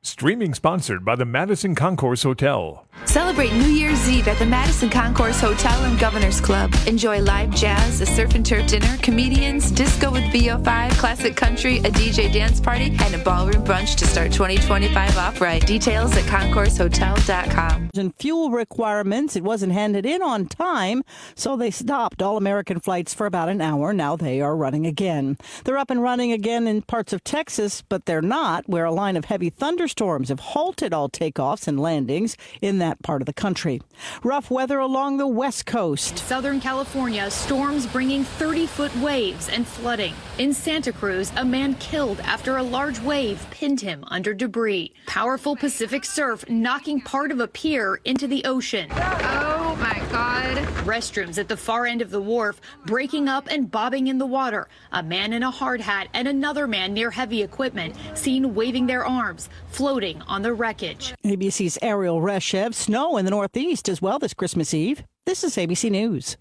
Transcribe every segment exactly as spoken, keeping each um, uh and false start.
Streaming sponsored by the Madison Concourse Hotel. Celebrate New Year's Eve at the Madison Concourse Hotel and Governor's Club. Enjoy live jazz, a surf and turf dinner, comedians, disco with V O five, classic country, a D J dance party, and a ballroom brunch to start twenty twenty-five off right. Details at concourse hotel dot com. And fuel requirements, it wasn't handed in on time, so they stopped all American flights for about an hour. Now they are running again. They're up and running again in parts of Texas, but they're not, where a line of heavy thunderstorms have halted all takeoffs and landings in that part of the country. Rough weather along the West Coast. Southern California, storms bringing thirty-foot waves and flooding. In Santa Cruz, a man killed after a large wave pinned him under debris. Powerful Pacific surf knocking part of a pier into the ocean. Oh my God. Restrooms at the far end of the wharf breaking up and bobbing in the water. A man in a hard hat and another man near heavy equipment seen waving their arms, floating on the wreckage. A B C's Ariel Reshev. Snow in the Northeast as well this Christmas Eve. This is A B C News.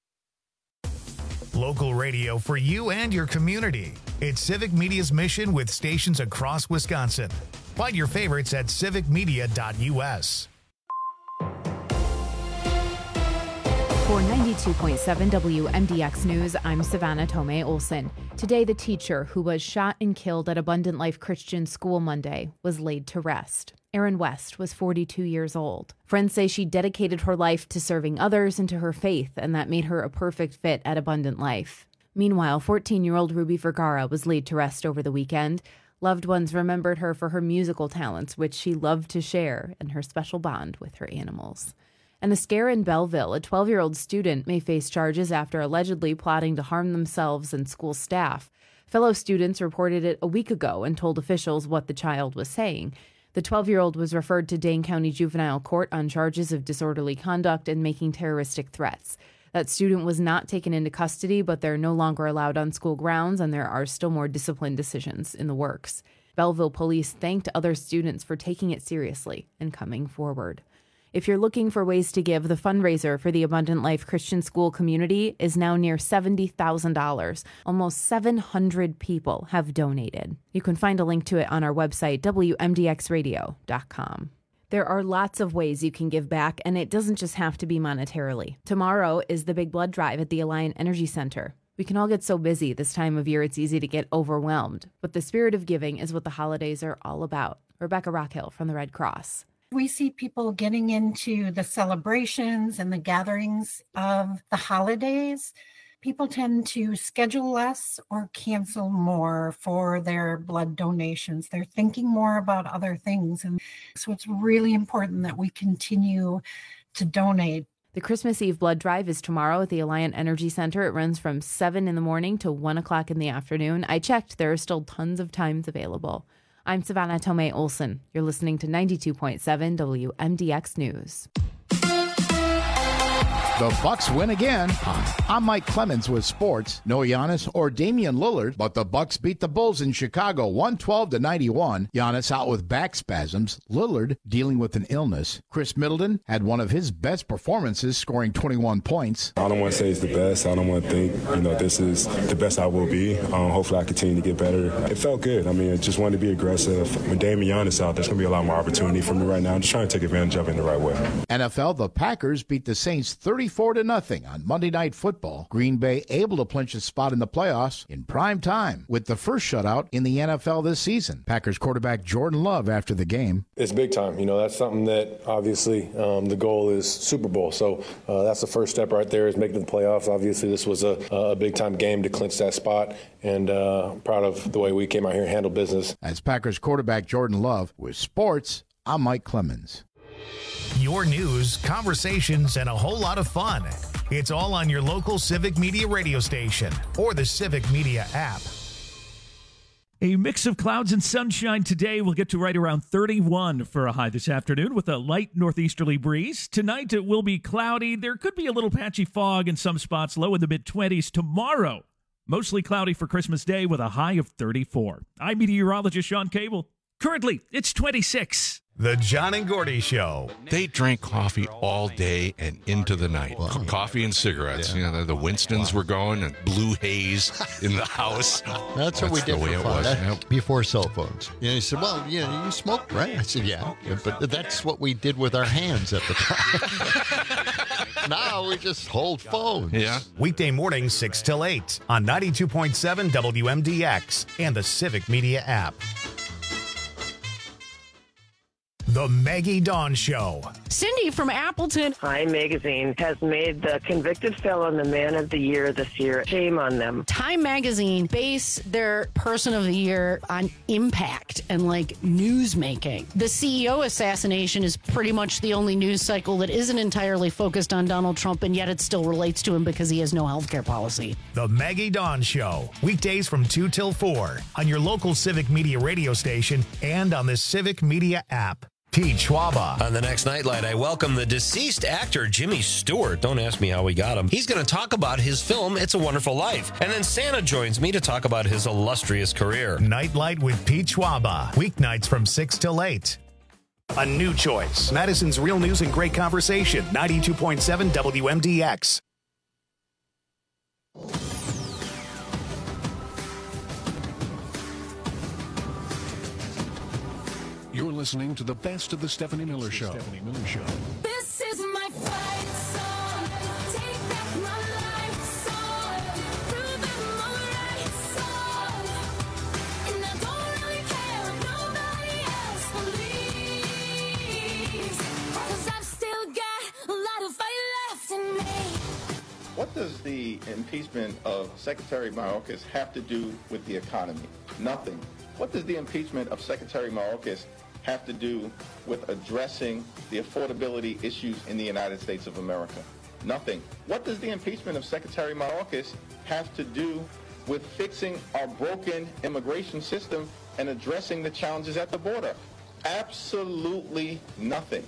Local radio for you and your community. It's Civic Media's mission with stations across Wisconsin. Find your favorites at civic media dot u s. For ninety-two point seven W M D X News, I'm Savannah Tomei Olson. Today, the teacher who was shot and killed at Abundant Life Christian School Monday was laid to rest. Erin West was forty-two years old. Friends say she dedicated her life to serving others and to her faith, and that made her a perfect fit at Abundant Life. Meanwhile, fourteen-year-old Ruby Vergara was laid to rest over the weekend. Loved ones remembered her for her musical talents, which she loved to share, and her special bond with her animals. And a scare in Belleville, a twelve-year-old student may face charges after allegedly plotting to harm themselves and school staff. Fellow students reported it a week ago and told officials what the child was saying. The twelve-year-old was referred to Dane County Juvenile Court on charges of disorderly conduct and making terroristic threats. That student was not taken into custody, but they're no longer allowed on school grounds, and there are still more discipline decisions in the works. Belleville police thanked other students for taking it seriously and coming forward. If you're looking for ways to give, the fundraiser for the Abundant Life Christian School community is now near seventy thousand dollars. Almost seven hundred people have donated. You can find a link to it on our website, W M D X radio dot com. There are lots of ways you can give back, and it doesn't just have to be monetarily. Tomorrow is the Big Blood Drive at the Alliant Energy Center. We can all get so busy this time of year, it's easy to get overwhelmed. But the spirit of giving is what the holidays are all about. Rebecca Rockhill from the Red Cross. We see people getting into the celebrations and the gatherings of the holidays. People tend to schedule less or cancel more for their blood donations. They're thinking more about other things. And so it's really important that we continue to donate. The Christmas Eve blood drive is tomorrow at the Alliant Energy Center. It runs from seven in the morning to one o'clock in the afternoon. I checked. There are still tons of times available. I'm Savannah Tomei Olson. You're listening to ninety-two point seven W M D X News. The Bucks win again. I'm Mike Clemens with sports. No Giannis or Damian Lillard, but the Bucks beat the Bulls in Chicago one twelve to ninety-one. Giannis out with back spasms. Lillard dealing with an illness. Chris Middleton had one of his best performances, scoring twenty-one points. I don't want to say it's the best. I don't want to think, you know, this is the best I will be. Um, hopefully I continue to get better. It felt good. I mean, I just wanted to be aggressive. When Damian Giannis out, there's going to be a lot more opportunity for me right now. I'm just trying to take advantage of it in the right way. N F L, the Packers beat the Saints thirty-four to nothing on Monday Night Football. Green Bay able to clinch a spot in the playoffs in prime time with the first shutout in the N F L this season. Packers quarterback Jordan Love after the game. It's big time. You know, that's something that obviously um, the goal is Super Bowl. So uh, that's the first step right there is making the playoffs. Obviously, this was a, a big time game to clinch that spot, and uh, proud of the way we came out here and handled business. As Packers quarterback Jordan Love with sports, I'm Mike Clemens. Your news, conversations, and a whole lot of fun. It's all on your local Civic Media radio station or the Civic Media app. A mix of clouds and sunshine today. We'll get to right around thirty-one for a high this afternoon with a light northeasterly breeze. Tonight it will be cloudy. There could be a little patchy fog in some spots, low in the mid-twenties. Tomorrow, mostly cloudy for Christmas Day with a high of thirty-four. I'm meteorologist Sean Cable. Currently, it's twenty-six. The John and Gordy Show. They drank coffee all day and into the night. Wow. Co- Coffee and cigarettes. Yeah. You know, the, the Winstons wow. were going and blue haze in the house. That's, That's what we did the way for it fun. was. That, Yep. Before cell phones. You know, he said, well, you know, you smoke, right? I said, yeah. yeah. But that's what we did with our hands at the time. Now we just hold phones. Yeah. Weekday mornings, six till eight on ninety-two point seven W M D X and the Civic Media app. The Maggie Dawn Show. Cindy from Appleton. Time Magazine has made the convicted felon the man of the year this year. Shame on them. Time Magazine base their person of the year on impact and like news making. The C E O assassination is pretty much the only news cycle that isn't entirely focused on Donald Trump, and yet it still relates to him because he has no health care policy. The Maggie Dawn Show. Weekdays from two till four on your local Civic Media radio station and on the Civic Media app. Pete Schwaba. On the next Nightlight, I welcome the deceased actor Jimmy Stewart. Don't ask me how we got him. He's going to talk about his film, It's a Wonderful Life. And then Santa joins me to talk about his illustrious career. Nightlight with Pete Schwaba. Weeknights from six till eight. A new choice. Madison's Real News and Great Conversation. ninety-two point seven W M D X. You're listening to the best of the Stephanie Miller Show. Stephanie Miller Show. This is my fight song. Take back my life song. Prove I'm alright song. And I don't really care if nobody else believes. Cause I've still got a lot of fight left in me. What does the impeachment of Secretary Mayorkas have to do with the economy? Nothing. What does the impeachment of Secretary Mayorkas have to do with addressing the affordability issues in the United States of America? Nothing. What does the impeachment of Secretary Mayorkas have to do with fixing our broken immigration system and addressing the challenges at the border? Absolutely nothing.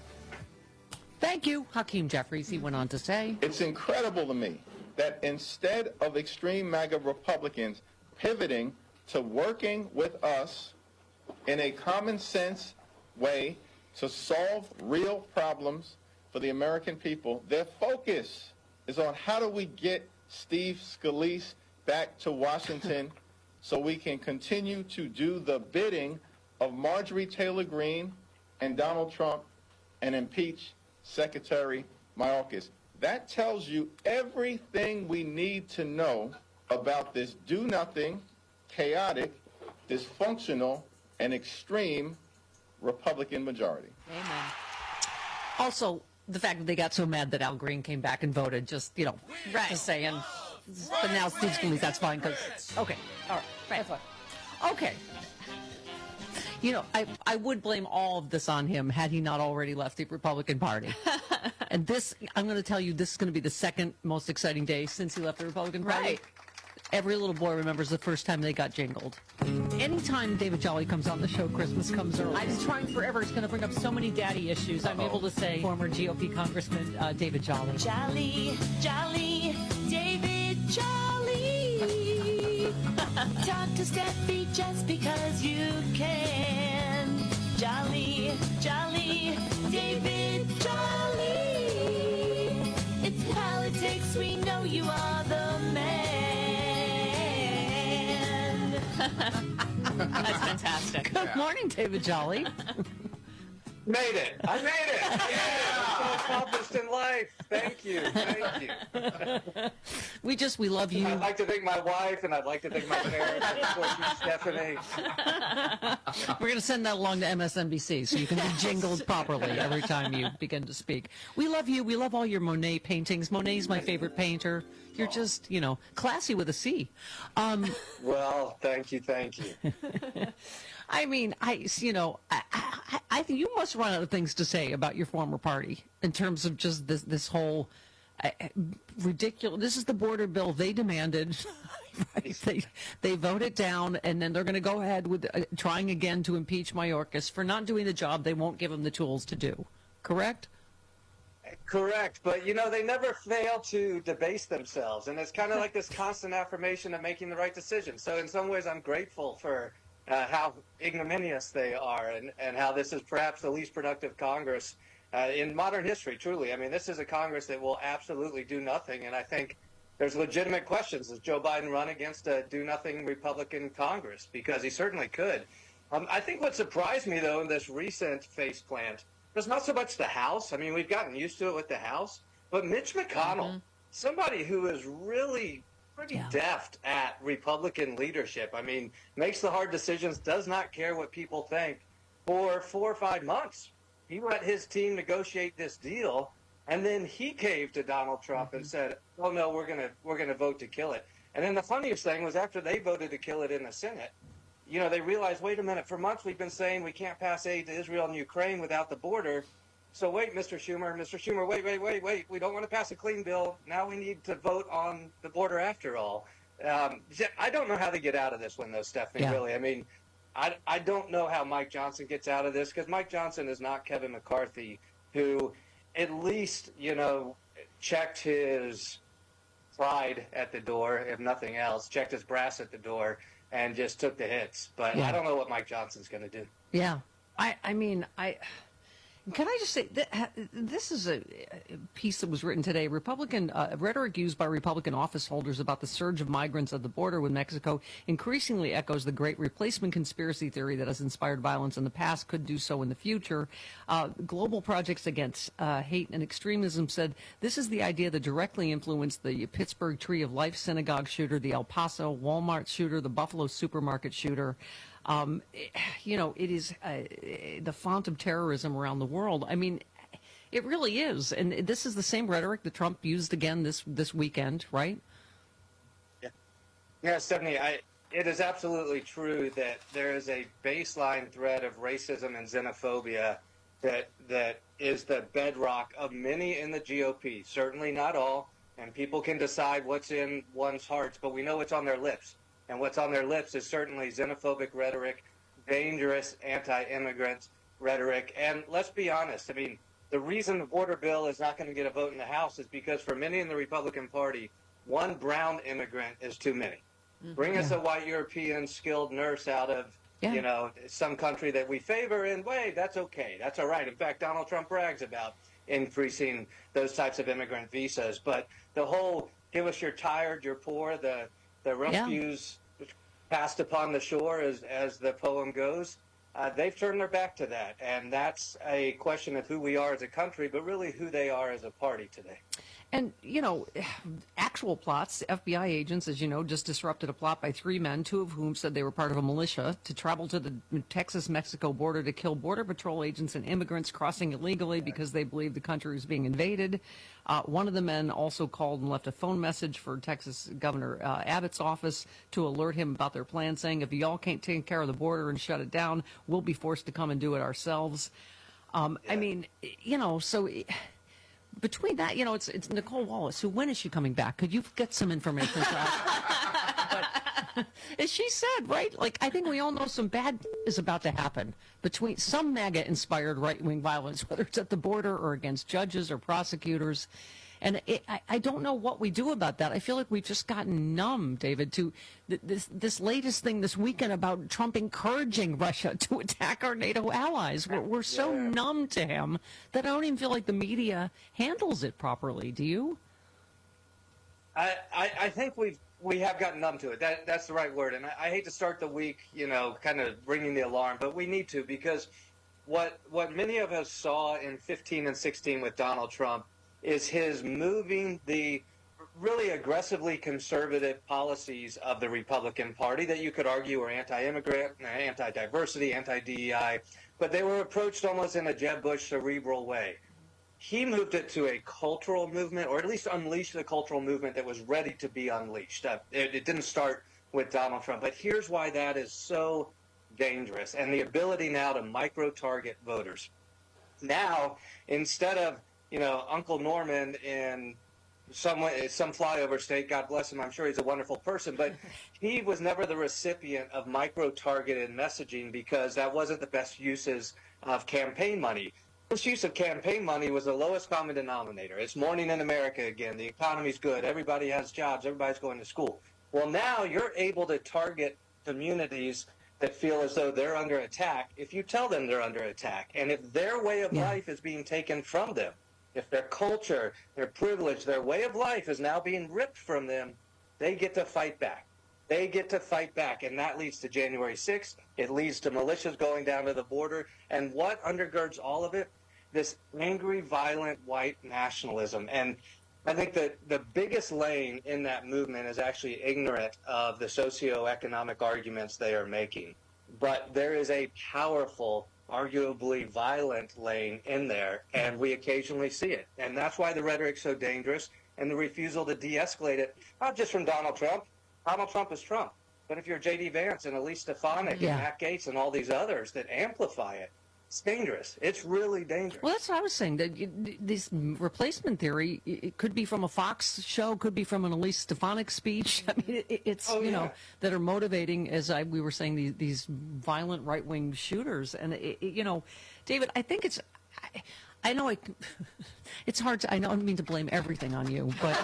Thank you, Hakeem Jeffries, he went on to say. It's incredible to me that instead of extreme MAGA Republicans pivoting to working with us in a common sense way to solve real problems for the American people, their focus is on how do we get Steve Scalise back to Washington so we can continue to do the bidding of Marjorie Taylor Greene and Donald Trump and impeach Secretary Mayorkas. That tells you everything we need to know about this do-nothing, chaotic, dysfunctional, and extreme Republican majority. Amen. Also, the fact that they got so mad that Al Green came back and voted, just, you know, right. just saying. But now Steve Scalise, that's fine, because, okay, all right, right. That's fine. Okay. You know, I, I would blame all of this on him had he not already left the Republican Party. And this, I'm going to tell you, this is going to be the second most exciting day since he left the Republican Party. Right. Every little boy remembers the first time they got jingled. Anytime David Jolly comes on the show, Christmas comes early. I've been trying forever. It's going to bring up so many daddy issues. I'm Uh-oh. able to say former G O P Congressman uh, David Jolly. Jolly, Jolly, David Jolly. Talk to Steffi just because you can. Jolly, Jolly, David Jolly. It's politics, we know you are the man. That's fantastic. Good morning, David Jolly. Made it. I made it. Yeah. I'm so accomplished in life. Thank you. Thank you. We just, we love you. I'd like to thank my wife, and I'd like to thank my parents, and of course you, Stephanie. We're going to send that along to M S N B C so you can be jingled properly every time you begin to speak. We love you. We love all your Monet paintings. Monet's my favorite painter. You're just, you know, classy with a C. Um, well, thank you, thank you. I mean, I, you know, I, I, I think you must run out of things to say about your former party in terms of just this, this whole uh, ridiculous. This is the border bill they demanded. Right? They they voted down, and then they're going to go ahead with uh, trying again to impeach Mayorkas for not doing the job they won't give him the tools to do. Correct? Correct, but you know, they never fail to debase themselves, and it's kind of like this constant affirmation of making the right decision. So in some ways, I'm grateful for uh, how ignominious they are, and, and how this is perhaps the least productive Congress uh, in modern history, truly. I mean, this is a Congress that will absolutely do nothing, and I think there's legitimate questions. Does Joe Biden run against a do-nothing Republican Congress? Because he certainly could. Um, I think what surprised me, though, in this recent faceplant was not so much the House. I mean, we've gotten used to it with the House, but Mitch McConnell, mm-hmm. somebody who is really pretty yeah. deft at Republican leadership. I mean, makes the hard decisions, does not care what people think. For four or five months, he let his team negotiate this deal, and then he caved to Donald Trump mm-hmm. and said, "Oh no, we're gonna we're gonna vote to kill it." And then the funniest thing was after they voted to kill it in the Senate, you know, they realized, wait a minute, for months we've been saying we can't pass aid to Israel and Ukraine without the border. So wait, Mister Schumer, Mister Schumer, wait, wait, wait, wait. We don't want to pass a clean bill. Now we need to vote on the border after all. Um, I don't know how they get out of this one, though, Stephanie, yeah. really. I mean, I, I don't know how Mike Johnson gets out of this, because Mike Johnson is not Kevin McCarthy, who at least, you know, checked his pride at the door, if nothing else, checked his brass at the door, and just took the hits. But yeah. I don't know what Mike Johnson's going to do. Yeah. I, I mean, I... Can I just say, that this is a piece that was written today. Republican uh, rhetoric used by Republican office holders about the surge of migrants at the border with Mexico increasingly echoes the great replacement conspiracy theory that has inspired violence in the past, could do so in the future. Uh, Global Projects Against uh, Hate and Extremism said this is the idea that directly influenced the Pittsburgh Tree of Life synagogue shooter, the El Paso Walmart shooter, the Buffalo supermarket shooter. Um, you know, it is uh, the font of terrorism around the world. I mean, it really is. And this is the same rhetoric that Trump used again this this weekend, right? Yeah, yeah, Stephanie, I, it is absolutely true that there is a baseline thread of racism and xenophobia that that is the bedrock of many in the G O P. Certainly not all, and people can decide what's in one's hearts, but we know what's on their lips. And what's on their lips is certainly xenophobic rhetoric, dangerous anti-immigrant rhetoric. And let's be honest, I mean, the reason the border bill is not going to get a vote in the House is because for many in the Republican Party, one brown immigrant is too many. Mm-hmm. Bring yeah. us a white European skilled nurse out of, yeah. you know, some country that we favor, and wait, that's okay. That's all right. In fact, Donald Trump brags about increasing those types of immigrant visas. But the whole, give us your tired, you're poor, the The refuse yeah. passed upon the shore, as, as the poem goes, uh, they've turned their back to that. And that's a question of who we are as a country, but really who they are as a party today. And, you know, actual plots, F B I agents, as you know, just disrupted a plot by three men, two of whom said they were part of a militia, to travel to the Texas-Mexico border to kill Border Patrol agents and immigrants crossing illegally because they believed the country was being invaded. Uh, one of the men also called and left a phone message for Texas Governor uh, Abbott's office to alert him about their plan, saying, if y'all can't take care of the border and shut it down, we'll be forced to come and do it ourselves. Um, yeah. I mean, you know, so... Between that, you know, it's it's Nicole Wallace. Who, when is she coming back? Could you get some information for us? But as she said, right? Like, I think we all know some bad is about to happen between some MAGA-inspired right-wing violence, whether it's at the border or against judges or prosecutors. And it, I, I don't know what we do about that. I feel like we've just gotten numb, David, to th- this this latest thing this weekend about Trump encouraging Russia to attack our NATO allies. We're, we're so yeah. numb to him that I don't even feel like the media handles it properly. Do you? I, I, I think we've we have gotten numb to it. That that's the right word. And I, I hate to start the week, you know, kind of ringing the alarm, but we need to, because what what many of us saw in fifteen and sixteen with Donald Trump is his moving the really aggressively conservative policies of the Republican Party that you could argue are anti-immigrant, anti-diversity, anti-D E I, but they were approached almost in a Jeb Bush cerebral way. He moved it to a cultural movement, or at least unleashed the cultural movement that was ready to be unleashed. Uh, it, it didn't start with Donald Trump, but here's why that is so dangerous, and the ability now to micro-target voters. Now, instead of you know, Uncle Norman in some some flyover state, God bless him, I'm sure he's a wonderful person, but he was never the recipient of micro-targeted messaging because that wasn't the best uses of campaign money. This use of campaign money was the lowest common denominator. It's morning in America again. The economy's good. Everybody has jobs. Everybody's going to school. Well, now you're able to target communities that feel as though they're under attack if you tell them they're under attack. And if their way of Yeah. life is being taken from them, if their culture, their privilege, their way of life is now being ripped from them, they get to fight back. They get to fight back, and that leads to January sixth. It leads to militias going down to the border. And what undergirds all of it? This angry, violent white nationalism. And I think that the biggest lane in that movement is actually ignorant of the socioeconomic arguments they are making. But there is a powerful, arguably violent lane in there, and we occasionally see it. And that's why the rhetoric's so dangerous, and the refusal to de-escalate it, not just from Donald Trump. Donald Trump is Trump. But if you're J D Vance and Elise Stefanik Yeah. and Matt Gaetz and all these others that amplify it, it's dangerous. It's really dangerous. Well, that's what I was saying. That you- this replacement theory, it could be from a Fox show, could be from an Elise Stefanik speech. I mean, it, it's Oh, you yeah. know that are motivating, as I we were saying, these, these violent right wing shooters. And it, it- you know, David, I think it's. I, I know it, it's hard to. I know I don't mean to blame everything on you, but.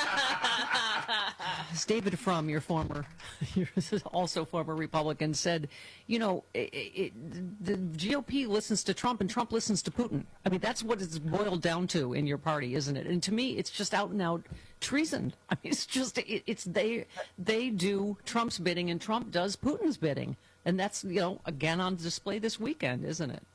As David Frum, your former, your also former Republican, said, you know, it, it, the G O P listens to Trump and Trump listens to Putin. I mean, that's what it's boiled down to in your party, isn't it? And to me, it's just out and out treason. I mean, it's just, it, it's they, they do Trump's bidding and Trump does Putin's bidding. And that's, you know, again on display this weekend, isn't it?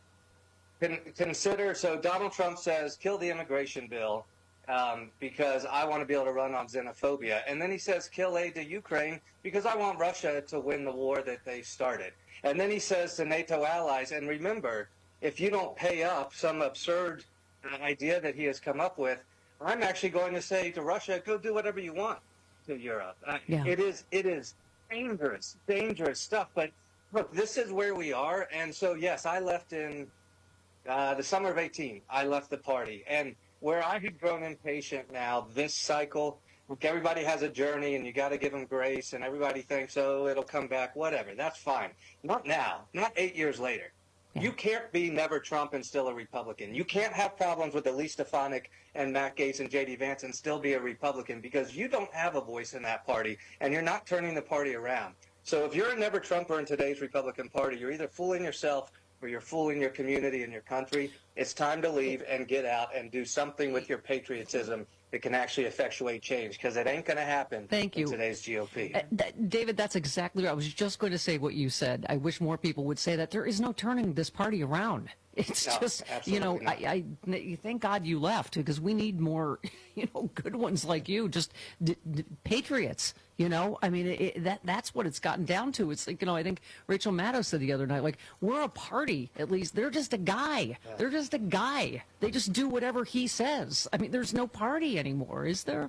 Con- Consider, so Donald Trump says, kill the immigration bill. Um, because I want to be able to run on xenophobia. And then he says, kill aid to Ukraine because I want Russia to win the war that they started. And then he says to NATO allies, and remember, if you don't pay up some absurd uh, idea that he has come up with, I'm actually going to say to Russia, go do whatever you want to Europe. Uh, Yeah. It is, it is dangerous, dangerous stuff. But look, this is where we are. And so, yes, I left in uh, the summer of eighteen. I left the party. And where I had grown impatient now, this cycle, look, everybody has a journey and you got to give them grace and everybody thinks, oh, it'll come back, whatever. That's fine. Not now, not eight years later. You can't be never Trump and still a Republican. You can't have problems with Elise Stefanik and Matt Gaetz and J D Vance and still be a Republican because you don't have a voice in that party and you're not turning the party around. So if you're a never Trumper in today's Republican Party, you're either fooling yourself or you're fooling your community and your country. It's time to leave and get out and do something with your patriotism that can actually effectuate change because it ain't going to happen Thank you. in today's G O P. Uh, that, David, that's exactly right. I was just going to say what you said. I wish more people would say that. There is no turning this party around. It's No, just, you know, absolutely I, I thank God you left because we need more, you know, good ones like you, just d- d- patriots. You know, I mean, it, it, that that's what it's gotten down to. It's like, you know, I think Rachel Maddow said the other night, like, we're a party, at least. They're just a guy. Yeah. They're just a guy. They just do whatever he says. I mean, there's no party anymore, is there?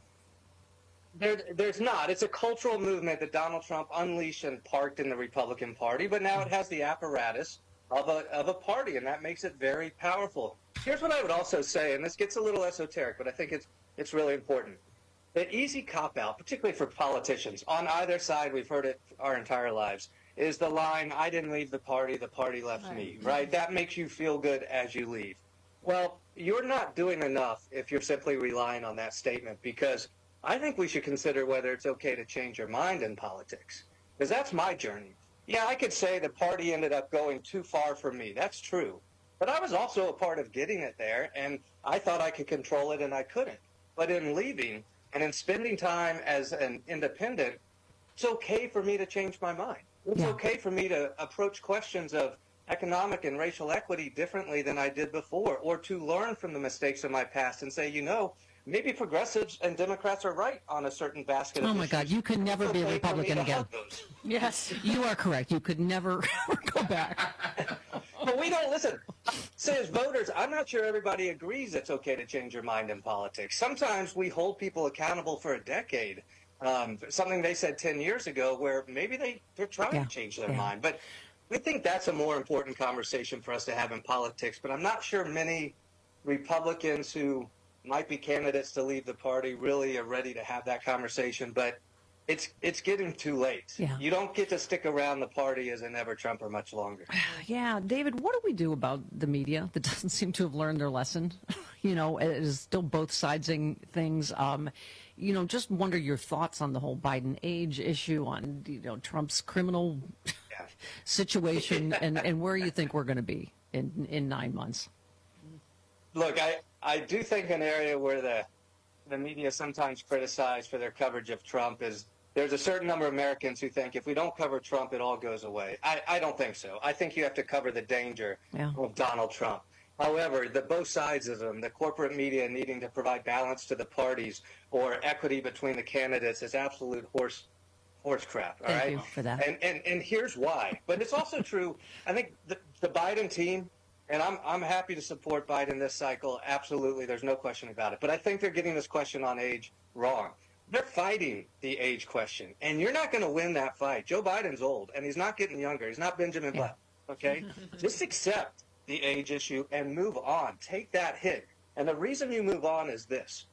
There, there's not. It's a cultural movement that Donald Trump unleashed and parked in the Republican Party, but now it has the apparatus of a, of a party, and that makes it very powerful. Here's what I would also say, and this gets a little esoteric, but I think it's, it's really important. The easy cop-out, particularly for politicians, on either side, we've heard it our entire lives, is the line, I didn't leave the party, the party left me, right? That makes you feel good as you leave. Well, you're not doing enough if you're simply relying on that statement, because I think we should consider whether it's okay to change your mind in politics, because that's my journey. Yeah, I could say the party ended up going too far for me. That's true. But I was also a part of getting it there, and I thought I could control it, and I couldn't. But in leaving and in spending time as an independent, it's okay for me to change my mind. It's Yeah. okay for me to approach questions of economic and racial equity differently than I did before, or to learn from the mistakes of my past and say, you know, maybe progressives and Democrats are right on a certain basket of Oh my issues. God, you can never It's be a okay for me Republican to again. hug those. Yes, you are correct. You could never ever go back. But we don't listen. Say as voters, I'm not sure everybody agrees it's okay to change your mind in politics. Sometimes we hold people accountable for a decade. Um, something they said ten years ago where maybe they, they're trying Yeah, to change their yeah. mind. But I think that's a more important conversation for us to have in politics. But I'm not sure many Republicans who might be candidates to leave the party really are ready to have that conversation. But it's it's getting too late. Yeah. You don't get to stick around the party as a never Trumper much longer. Yeah, David, what do we do about the media that doesn't seem to have learned their lesson? You know, it is still both sidesing things. Um, you know, just wonder your thoughts on the whole Biden age issue, on, you know, Trump's criminal situation and, and where you think we're going to be in, in nine months. Look, I, I do think an area where the the media sometimes criticized for their coverage of Trump is there's a certain number of Americans who think if we don't cover Trump, it all goes away. I, I don't think so. I think you have to cover the danger yeah. of Donald Trump. However, the both sides of them, the corporate media needing to provide balance to the parties or equity between the candidates is absolute horse horse crap. All Thank right? you for that. And, and and here's why. But it's also true. I think the, the Biden team, and I'm I'm happy to support Biden this cycle. Absolutely, there's no question about it. But I think they're getting this question on age wrong. They're fighting the age question, and you're not going to win that fight. Joe Biden's old, and he's not getting younger. He's not Benjamin Button. Okay, just accept the age issue and move on. Take that hit. And the reason you move on is this.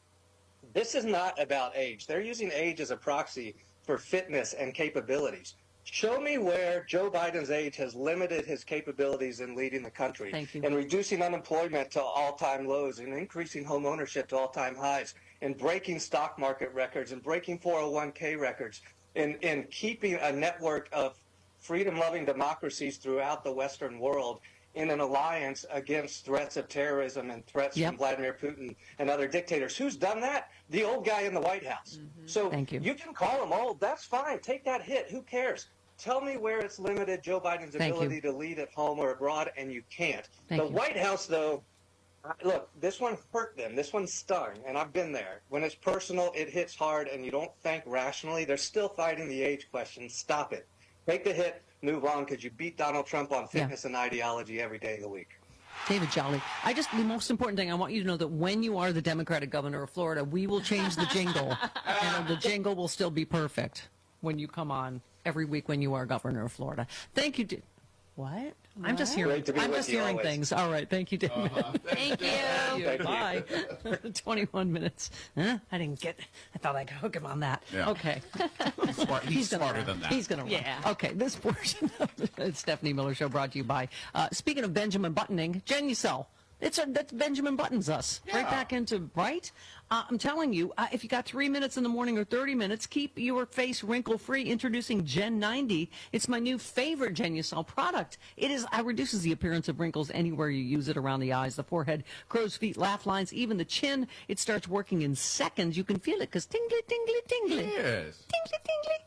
This is not about age. They're using age as a proxy for fitness and capabilities. Show me where Joe Biden's age has limited his capabilities in leading the country and reducing unemployment to all-time lows and increasing home ownership to all-time highs and breaking stock market records and breaking four oh one k records and, and keeping a network of freedom-loving democracies throughout the Western world in an alliance against threats of terrorism and threats Yep. from Vladimir Putin and other dictators. Who's done that? The old guy in the White House. So Thank you. you can call him old. That's fine. Take that hit. Who cares? Tell me where it's limited Joe Biden's Thank ability you. to lead at home or abroad, and you can't. Thank the you. White House, though, uh, look, this one hurt them. This one stung, and I've been there. When it's personal, it hits hard, and you don't think rationally. They're still fighting the age question. Stop it. Take the hit, move on, because you beat Donald Trump on fitness and ideology every day of the week. David Jolly, I just, the most important thing, I want you to know that when you are the Democratic governor of Florida, we will change the jingle, and the jingle will still be perfect when you come on every week when you are governor of Florida. Thank you. Da- what? I'm just hearing. Great to be I'm with just you hearing always. things. All right. Thank you, David. Thank you. Thank you. Bye. twenty-one minutes. Huh? I didn't get. I thought I could hook him on that. Yeah. Okay. Smart, he's gonna smarter run. than that. He's going to run. Yeah. Okay. This portion of the Stephanie Miller Show brought to you by. Uh, speaking of Benjamin Buttoning, Genucel. It's a, that's Benjamin Buttons us right back into right. Uh, I'm telling you, uh, if you got three minutes in the morning or thirty minutes, keep your face wrinkle free. Introducing Gen ninety. It's my new favorite Genucel product. It is uh, reduces the appearance of wrinkles anywhere you use it, around the eyes, the forehead, crow's feet, laugh lines, even the chin. It starts working in seconds. You can feel it because tingly, tingly, tingly. Yes. Tingly, tingly.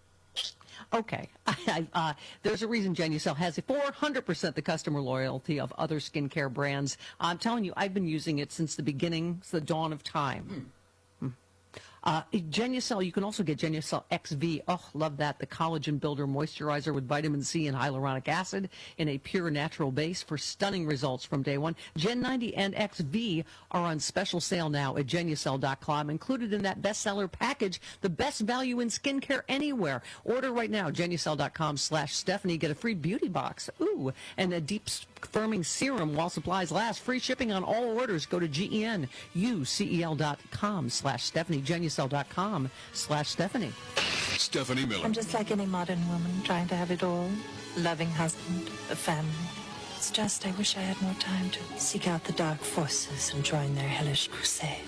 Okay. I, uh, there's a reason Genucel has a four hundred percent the customer loyalty of other skincare brands. I'm telling you, I've been using it since the beginning, since the dawn of time. Hmm. Uh, Genucel, you can also get Genucel X V. Oh, love that. The collagen builder moisturizer with vitamin C and hyaluronic acid in a pure natural base for stunning results from day one. Gen ninety and X V are on special sale now at Genucel dot com. Included in that bestseller package, the best value in skincare anywhere. Order right now, Genucel dot com slash Stephanie. Get a free beauty box. Ooh, and a deep firming serum while supplies last. Free shipping on all orders. Go to G E N U C E L dot com slash Stephanie. Genucel dot com slash Stephanie. Stephanie Miller. I'm just like any modern woman, trying to have it all. Loving husband, a family. It's just I wish I had more time to seek out the dark forces and join their hellish crusade.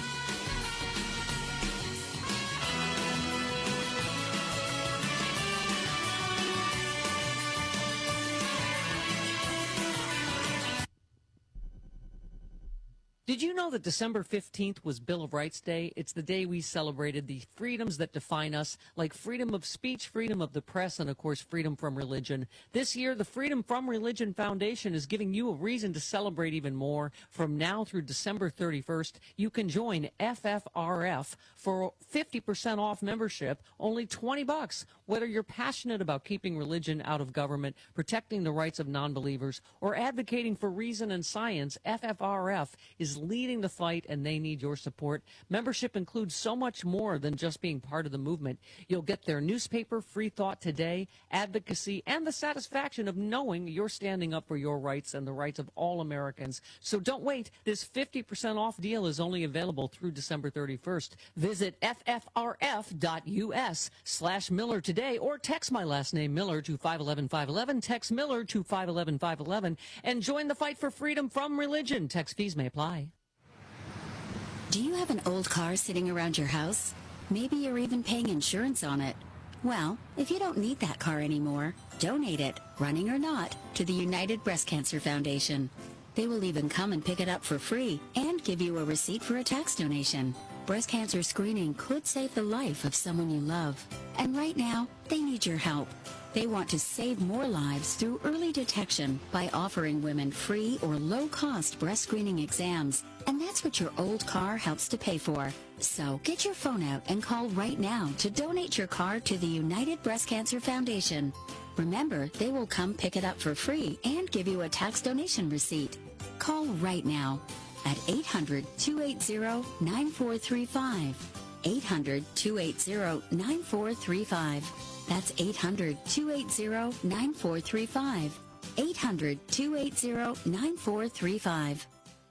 Did you know that December fifteenth was Bill of Rights Day? It's the day we celebrated the freedoms that define us, like freedom of speech, freedom of the press, and, of course, freedom from religion. This year, the Freedom from Religion Foundation is giving you a reason to celebrate even more. From now through December thirty-first, you can join F F R F for fifty percent off membership, only twenty bucks. Whether you're passionate about keeping religion out of government, protecting the rights of non-believers, or advocating for reason and science, F F R F is leading the fight, and they need your support. Membership includes so much more than just being part of the movement. You'll get their newspaper, Free Thought Today, advocacy, and the satisfaction of knowing you're standing up for your rights and the rights of all Americans. So don't wait. This fifty percent off deal is only available through December thirty-first. Visit F F R F dot U S slash Miller today, or text my last name Miller to five one one five one one. Text Miller to five one one five one one and join the fight for freedom from religion. Text fees may apply. Do you have an old car sitting around your house? Maybe you're even paying insurance on it. Well, if you don't need that car anymore, donate it, running or not, to the United Breast Cancer Foundation. They will even come and pick it up for free and give you a receipt for a tax donation. Breast cancer screening could save the life of someone you love. And right now, they need your help. They want to save more lives through early detection by offering women free or low-cost breast screening exams. And that's what your old car helps to pay for. So get your phone out and call right now to donate your car to the United Breast Cancer Foundation. Remember, they will come pick it up for free and give you a tax donation receipt. Call right now at eight hundred, two eight zero, nine four three five. eight hundred, two eight zero, nine four three five. That's eight hundred, two eight zero, nine four three five. eight hundred, two eight zero, nine four three five.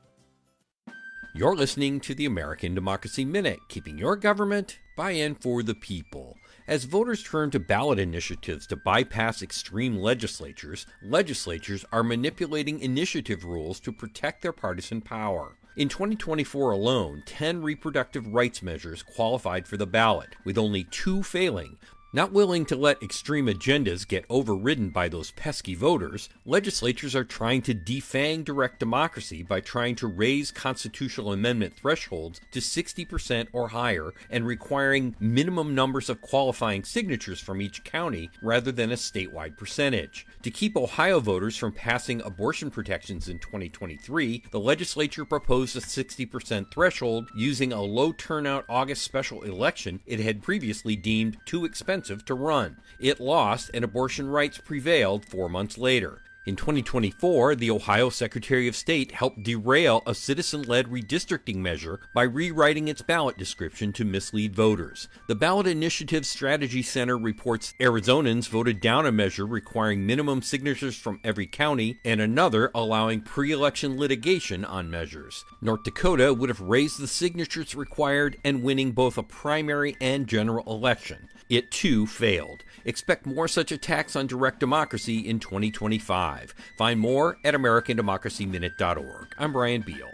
You're listening to the American Democracy Minute, keeping your government by and for the people. As voters turn to ballot initiatives to bypass extreme legislatures, legislatures are manipulating initiative rules to protect their partisan power. In twenty twenty-four alone, ten reproductive rights measures qualified for the ballot, with only two failing. Not willing to let extreme agendas get overridden by those pesky voters, legislatures are trying to defang direct democracy by trying to raise constitutional amendment thresholds to sixty percent or higher and requiring minimum numbers of qualifying signatures from each county rather than a statewide percentage. To keep Ohio voters from passing abortion protections in twenty twenty-three, the legislature proposed a sixty percent threshold using a low turnout August special election it had previously deemed too expensive to run. It lost, and abortion rights prevailed four months later. In twenty twenty-four, the Ohio Secretary of State helped derail a citizen-led redistricting measure by rewriting its ballot description to mislead voters. The Ballot Initiative Strategy Center reports Arizonans voted down a measure requiring minimum signatures from every county and another allowing pre-election litigation on measures. North Dakota would have raised the signatures required and winning both a primary and general election. It too failed. Expect more such attacks on direct democracy in twenty twenty-five. Find more at american democracy minute dot org. I'm Brian Beal.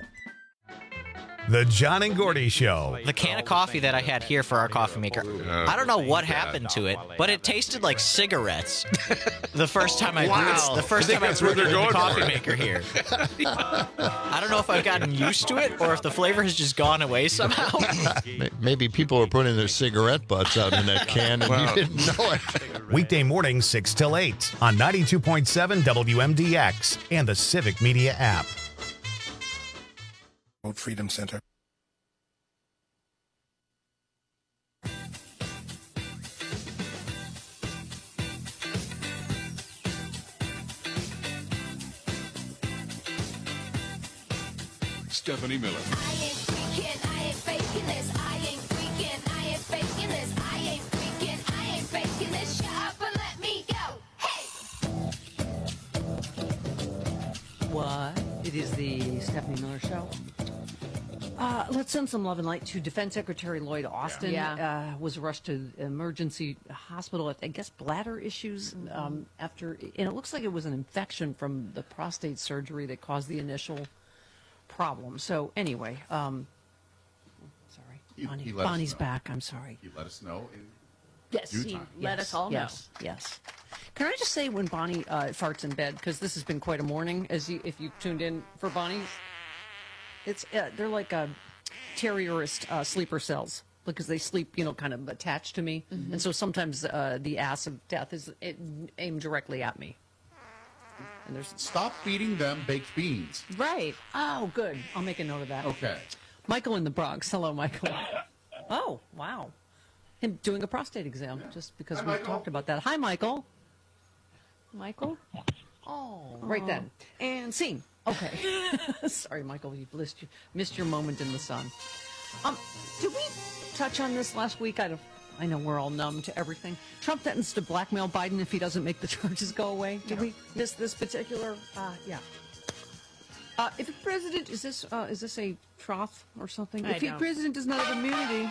The John and Gordy Show. The can of coffee that I had here for our coffee maker, I don't know what happened to it, but it tasted like cigarettes. The first time I Wow. brewed, the first I think time I that's where brewed they're it in the going coffee for it. maker here. I don't know if I've gotten used to it or if the flavor has just gone away somehow. May- Maybe people were putting their cigarette butts out in that can and Wow. you didn't know it. Weekday mornings six till eight on ninety-two point seven W M D X and the Civic Media app. World Freedom Center. Stephanie Miller. What? It is the Stephanie Miller Show. Uh, let's send some love and light to Defense Secretary Lloyd Austin. Yeah. Uh, was rushed to emergency hospital with, I guess, bladder issues um, after, and it looks like it was an infection from the prostate surgery that caused the initial problem. So anyway, um, sorry, He- Bonnie, he let us Bonnie's know. back. I'm sorry. You let us know in Yes, due he time. let us all know. yes, Yes. Can I just say when Bonnie uh, farts in bed, because this has been quite a morning, as you, if you tuned in for Bonnie, it's uh, they're like a terrierist uh, sleeper cells because they sleep, you know, kind of attached to me, Mhm. and so sometimes uh, the ass of death is it, aimed directly at me. And there's Stop feeding them baked beans. right. Oh, good. I'll make a note of that. Okay. Michael in the Bronx. Hello, Michael. Oh, wow. Him doing a prostate exam just because Hi, we Michael. talked about that. Hi, Michael. Michael? Oh, right then. And scene. Okay. Sorry, Michael, you missed, missed your moment in the sun. Um, did we touch on this last week? I don't. I know we're all numb to everything. Trump threatens to blackmail Biden if he doesn't make the charges go away. Did we miss this particular? Uh, yeah. Uh, if a president is this uh, is this a troth or something? I if the don't. president does not have immunity.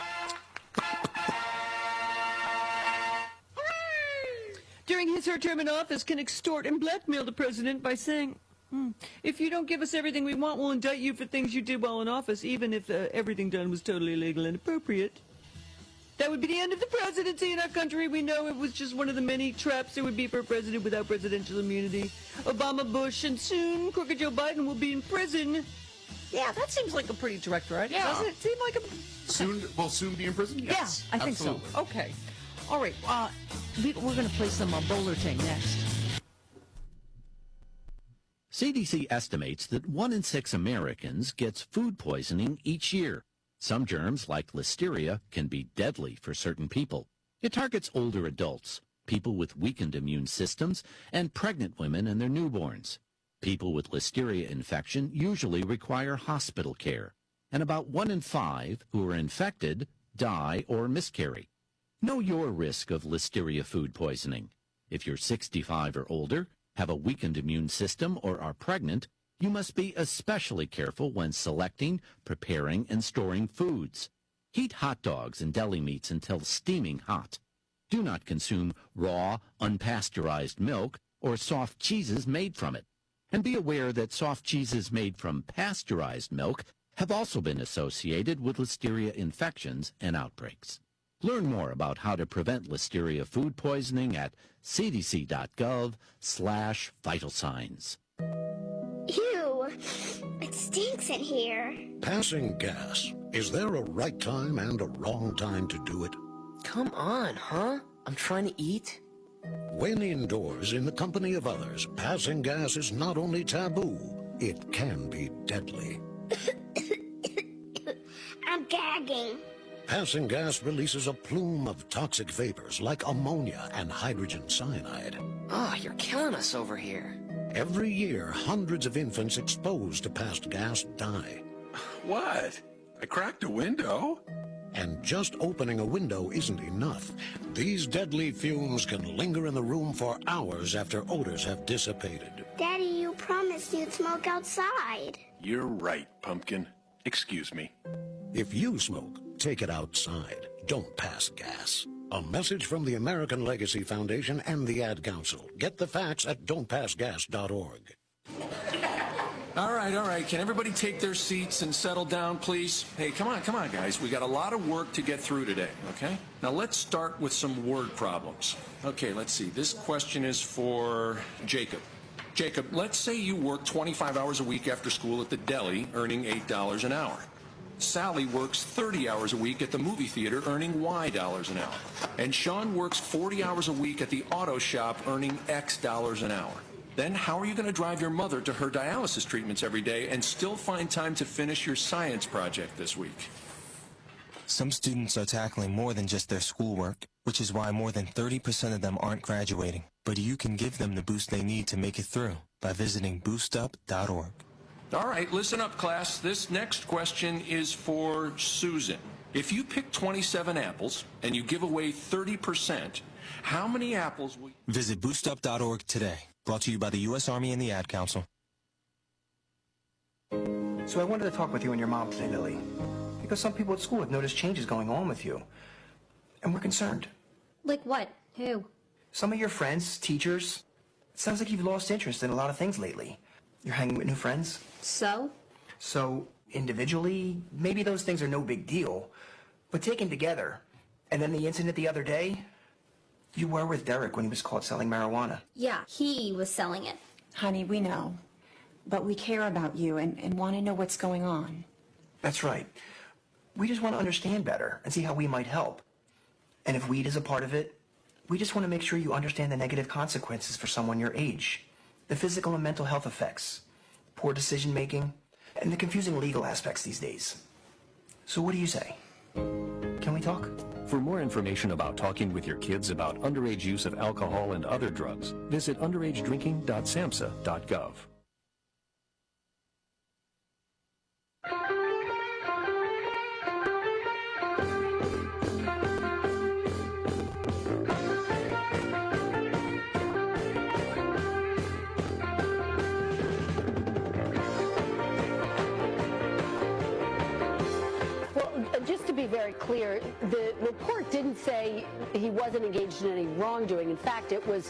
During his her term in office, can extort and blackmail the president by saying, hmm, if you don't give us everything we want, we'll indict you for things you did while in office, even if uh, everything done was totally legal and appropriate. That would be the end of the presidency in our country. We know it was just one of the many traps there would be for a president without presidential immunity. Obama, Bush, and soon crooked Joe Biden will be in prison. Yeah, that seems like a pretty direct right? Yeah. Doesn't it seem like a... Soon, will soon be in prison? Yes, yeah, I think absolutely. so. Okay. All right. Uh, we, we're going to play some uh, Bowler Ting next. C D C estimates that one in six Americans gets food poisoning each year. Some germs, like Listeria, can be deadly for certain people. It targets older adults, people with weakened immune systems, and pregnant women and their newborns. People with Listeria infection usually require hospital care, and about one in five who are infected die or miscarry. Know your risk of Listeria food poisoning. If you're sixty-five or older, have a weakened immune system, or are pregnant, you must be especially careful when selecting, preparing, and storing foods. Heat hot dogs and deli meats until steaming hot. Do not consume raw, unpasteurized milk or soft cheeses made from it. And be aware that soft cheeses made from pasteurized milk have also been associated with Listeria infections and outbreaks. Learn more about how to prevent Listeria food poisoning at cdc.gov slash vital signs. Ew, it stinks in here. Passing gas. Is there a right time and a wrong time to do it? Come on, huh? I'm trying to eat. When indoors in the company of others, passing gas is not only taboo, it can be deadly. I'm gagging. Passing gas releases a plume of toxic vapors like ammonia and hydrogen cyanide. Oh, you're killing us over here. Every year, hundreds of infants exposed to passed gas die. What? I cracked a window? And just opening a window isn't enough. These deadly fumes can linger in the room for hours after odors have dissipated. Daddy, you promised you'd smoke outside. You're right, Pumpkin. Excuse me. If you smoke, take it outside. Don't pass gas. A message from the American Legacy Foundation and the Ad Council. Get the facts at don't pass gas dot org. All right, all right. Can everybody take their seats and settle down, please? Hey, come on, come on, guys. We got a lot of work to get through today, okay? Now, let's start with some word problems. Okay, let's see. This question is for Jacob. Jacob, let's say you work twenty-five hours a week after school at the deli, earning eight dollars an hour. Sally works thirty hours a week at the movie theater, earning Y dollars an hour. And Sean works forty hours a week at the auto shop, earning X dollars an hour. Then how are you going to drive your mother to her dialysis treatments every day and still find time to finish your science project this week? Some students are tackling more than just their schoolwork, which is why more than thirty percent of them aren't graduating. But you can give them the boost they need to make it through by visiting boost up dot org. All right, listen up, class. This next question is for Susan. If you pick twenty-seven apples and you give away thirty percent, how many apples will you... Visit boost up dot org today. Brought to you by the U S Army and the Ad Council. So I wanted to talk with you and your mom today, Lily. Because some people at school have noticed changes going on with you. And we're concerned. Like what? Who? Some of your friends, teachers. It sounds like you've lost interest in a lot of things lately. You're hanging with new friends. So? So, individually, maybe those things are no big deal. But taken together, and then the incident the other day, you were with Derek when he was caught selling marijuana. Yeah, he was selling it. Honey, we know. But we care about you and, and want to know what's going on. That's right. We just want to understand better and see how we might help. And if weed is a part of it, we just want to make sure you understand the negative consequences for someone your age. The physical and mental health effects, poor decision making, and the confusing legal aspects these days. So what do you say? Can we talk? For more information about talking with your kids about underage use of alcohol and other drugs, visit underage drinking dot samhsa dot gov. Just to be very clear, the report didn't say he wasn't engaged in any wrongdoing. In fact, it was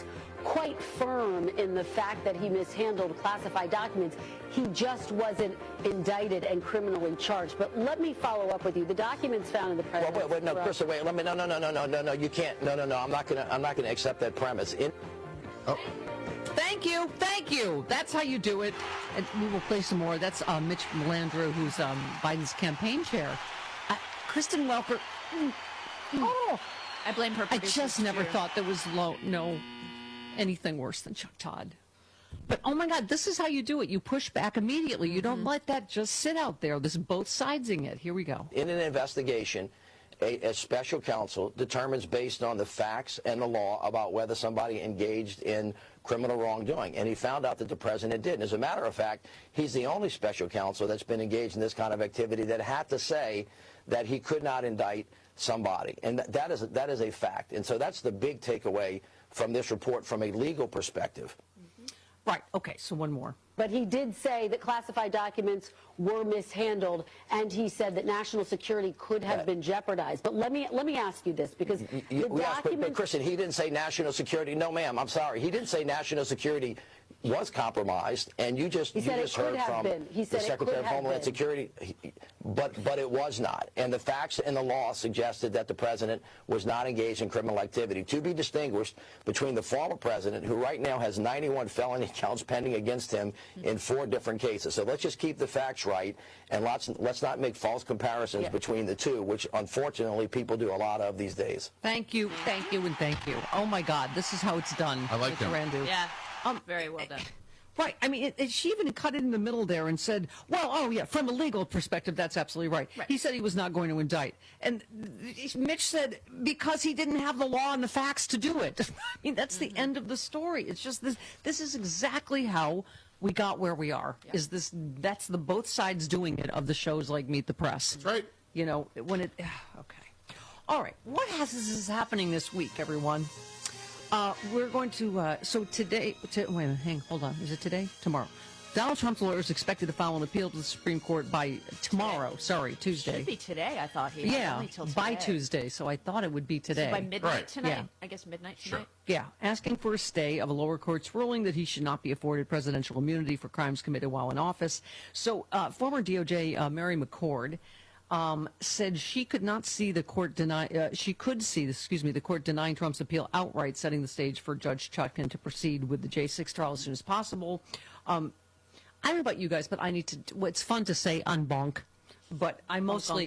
quite firm in the fact that he mishandled classified documents. He just wasn't indicted and criminally charged. But let me follow up with you. The documents found in the Well, president's wait, wait, no, garage- Krista, wait. Let me. No, no, no, no, no, no, no. You can't. No, no, no. I'm not gonna. I'm not gonna accept that premise. In, oh. Thank you, thank you. That's how you do it. And we will play some more. That's uh, Mitch Melandrew, who's um, Biden's campaign chair. Uh, Kristen Welker. Mm, mm. Oh, I blame her. I just never too. thought there was low, no anything worse than Chuck Todd. But oh my God, this is how you do it. You push back immediately. You don't mm-hmm. let that just sit out there. This is both sidesing it. Here we go. In an investigation, A, a special counsel determines based on the facts and the law about whether somebody engaged in criminal wrongdoing. And he found out that the president did. And as a matter of fact, he's the only special counsel that's been engaged in this kind of activity that had to say that he could not indict somebody. And th- that is that is a fact. And so that's the big takeaway from this report from a legal perspective. Right. Okay. So one more. But he did say that classified documents were mishandled, and he said that national security could have Yeah. been jeopardized. But let me let me ask you this, because Y- the y- yes, but, documents. but Kristen, he didn't say national security. No, ma'am, I'm sorry. He didn't say national security was compromised, and you just He you said it just could heard have from been. He said the it Secretary could of have Homeland been. Security. He, but but it was not, and the facts and the law suggested that the president was not engaged in criminal activity. To be distinguished between the former president, who right now has ninety-one felony counts pending against him in four different cases. So let's just keep the facts right, and let's let's not make false comparisons Yeah. between the two, which unfortunately people do a lot of these days. Thank you, thank you, and thank you. Oh my God, this is how it's done. I like with them. Randu. Yeah. Um, Very well done. Right. I mean, it, it, she even cut it in the middle there and said, well, oh, yeah, from a legal perspective, that's absolutely right. Right. He said he was not going to indict. And Mitch said because he didn't have the law and the facts to do it. I mean, that's Mm-hmm. the end of the story. It's just this. This is exactly how we got where we are. Yeah. Is this? That's the both sides doing it of the shows like Meet the Press. That's right. You know, when it. Okay. All right. What has this is happening this week, everyone? Uh, we're going to, uh, so today, to, wait a minute, hang, hold on. Is it today? Tomorrow. Donald Trump's lawyer is expected to file an appeal to the Supreme Court by tomorrow. Sorry, Tuesday. Should be today, I thought he had Yeah, only till by today. Tuesday, so I thought it would be today. So by midnight Right. tonight? Yeah. I guess midnight tonight? Yeah, asking for a stay of a lower court's ruling that he should not be afforded presidential immunity for crimes committed while in office. So uh, former D O J uh, Mary McCord um, said she could not see the court deny. Uh, she could see, excuse me, the court denying Trump's appeal outright, setting the stage for Judge Chutkan to proceed with the J six trial as soon as possible. Um, I don't know about you guys, but I need to. Well, it's fun to say en banc, but I mostly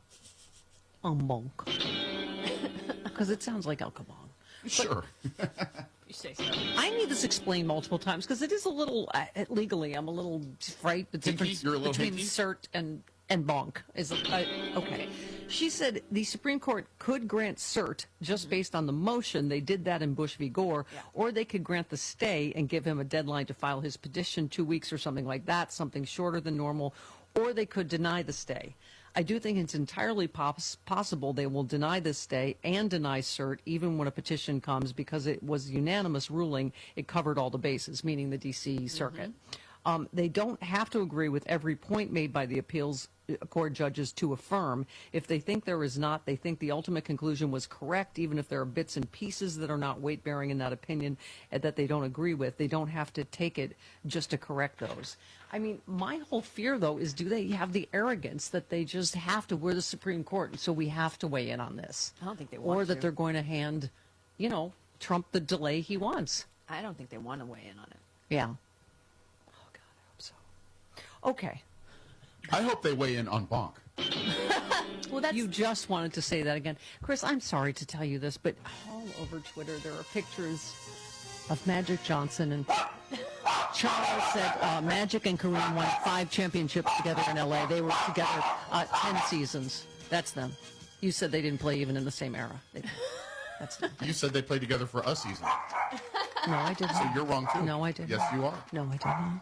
en banc because it sounds like El Kabong. Sure. You say so. I need this explained multiple times because it is a little uh, legally. I'm a little fright. The difference You're a little between hinky? cert and and bonk is uh, okay. She said the Supreme Court could grant cert just based on the motion. They did that in Bush v. Gore, Yeah. or they could grant the stay and give him a deadline to file his petition, two weeks or something like that, something shorter than normal, or they could deny the stay. I do think it's entirely pos- possible they will deny this stay and deny cert even when a petition comes because it was unanimous ruling. It covered all the bases, meaning the D C Circuit. Um, they don't have to agree with every point made by the appeals court judges to affirm. If they think there is not, they think the ultimate conclusion was correct, even if there are bits and pieces that are not weight-bearing in that opinion and that they don't agree with. They don't have to take it just to correct those. I mean, my whole fear, though, is do they have the arrogance that they just have to, we're the Supreme Court, and so we have to weigh in on this? I don't think they want Or that to. they're going to hand, you know, Trump the delay he wants. I don't think they want to weigh in on it. Yeah. Oh, God, I hope so. Okay. I hope they weigh in on bonk. Well, that's... You just wanted to say that again. Chris, I'm sorry to tell you this, but all over Twitter there are pictures of Magic Johnson and Charles said uh, Magic and Kareem won five championships together in L A. They were together uh, ten seasons. That's them. You said they didn't play even in the same era. They, that's them. You said they played together for a season. No, I didn't. So you're wrong, too. No, I didn't. Yes, you are. No, I didn't.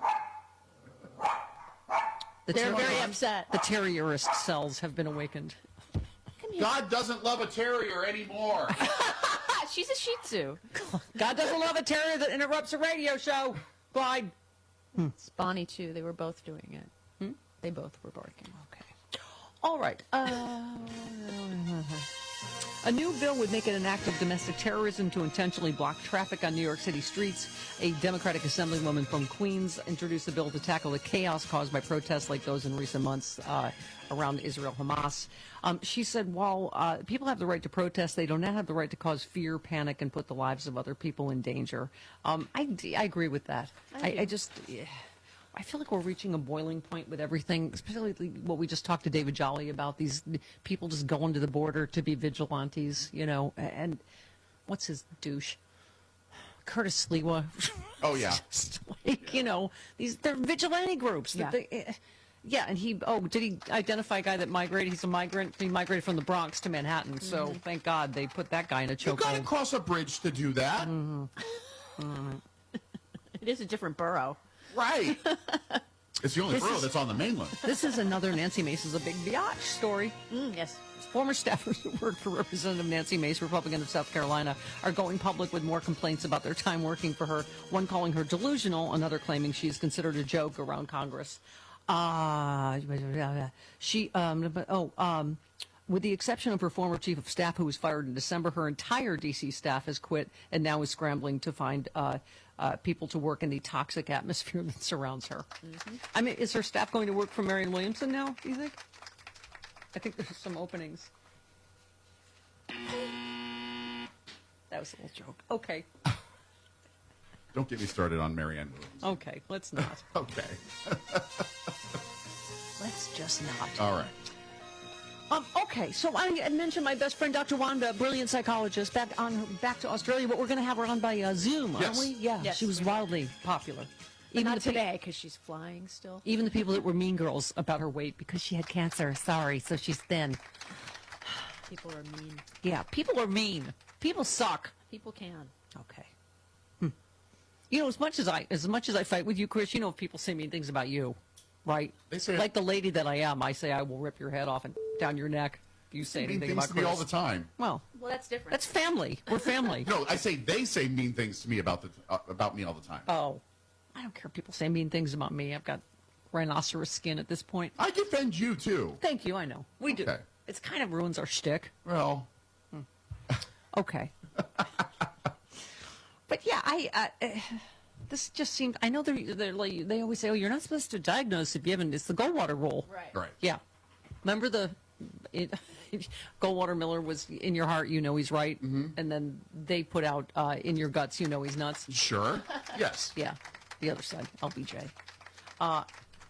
The They're terror- very upset. The terrorist cells have been awakened. God doesn't love a terrier anymore. She's a Shih Tzu. God doesn't love a terrier that interrupts a radio show. Clyde. It's Bonnie, too. They were both doing it. Hmm? They both were barking. Okay. All right. Uh, A new bill would make it an act of domestic terrorism to intentionally block traffic on New York City streets. A Democratic Assemblywoman from Queens introduced a bill to tackle the chaos caused by protests like those in recent months uh, around Israel-Hamas. Um, she said, while uh, people have the right to protest, they do not have the right to cause fear, panic, and put the lives of other people in danger. Um, I, I agree with that. I, I just... Yeah. I feel like we're reaching a boiling point with everything, especially what we just talked to David Jolly about, these people just going to the border to be vigilantes, you know, and what's his douche? Curtis Sliwa. Oh, yeah. Just like, you know, these they're vigilante groups. Yeah. They, yeah, and he, oh, did he identify a guy that migrated? He's a migrant. He migrated from the Bronx to Manhattan, so Mhm. thank God they put that guy in a You chokehold. got to cross a bridge to do that. Mm-hmm. Mm-hmm. It is a different borough. Right. It's the only This borough is- that's on the mainland. This is another Nancy Mace's A Big Biatch story. Mm, yes. Former staffers who worked for Representative Nancy Mace, Republican of South Carolina, are going public with more complaints about their time working for her, one calling her delusional, another claiming she's considered a joke around Congress. Uh, she, um, oh, um, with the exception of her former chief of staff who was fired in December, her entire D C staff has quit and now is scrambling to find uh, uh, people to work in the toxic atmosphere that surrounds her. Mm-hmm. I mean, is her staff going to work for Marianne Williamson now, do you think? I think there's some openings. That was a little joke. Okay. Don't get me started on Marianne Williams. Okay, let's not. Okay. Let's just not. All right. Um, okay, so I had mentioned my best friend, Doctor Wanda, brilliant psychologist, back on her, back to Australia, but we're going to have her on by uh, Zoom, aren't Yes. we? Yeah, Yes, she was we wildly popular. But not the pe- today, because she's flying still. Even the people that were mean girls about her weight because she had cancer. Sorry, so she's thin. People are mean. Yeah, people are mean. People suck. People can. Okay. Hmm. You know, as much as I as much as I fight with you, Chris, you know, if people say mean things about you, right? They say like the lady that I am. I say I will rip your head off and down your neck if you say Mean anything things about to me Chris. all the time. Well, Well, that's different. that's family. We're family. No, I say they say mean things to me about the uh, about me all the time. Oh, I don't care if people say mean things about me. I've got rhinoceros skin at this point. I defend you too. Thank you. I know we do. Okay. It's kind of ruins our shtick. Well, Okay. But yeah, I. Uh, uh, this just seems. I know they're, they're like, they always say, "Oh, you're not supposed to diagnose if you haven't." It's the Goldwater rule. Right. right. Yeah. Remember the. It, Goldwater Miller was in your heart, you know he's right, Mm-hmm. and then they put out uh, in your guts, you know he's nuts. Sure. Yes. Yeah, the other side, L B J. Uh,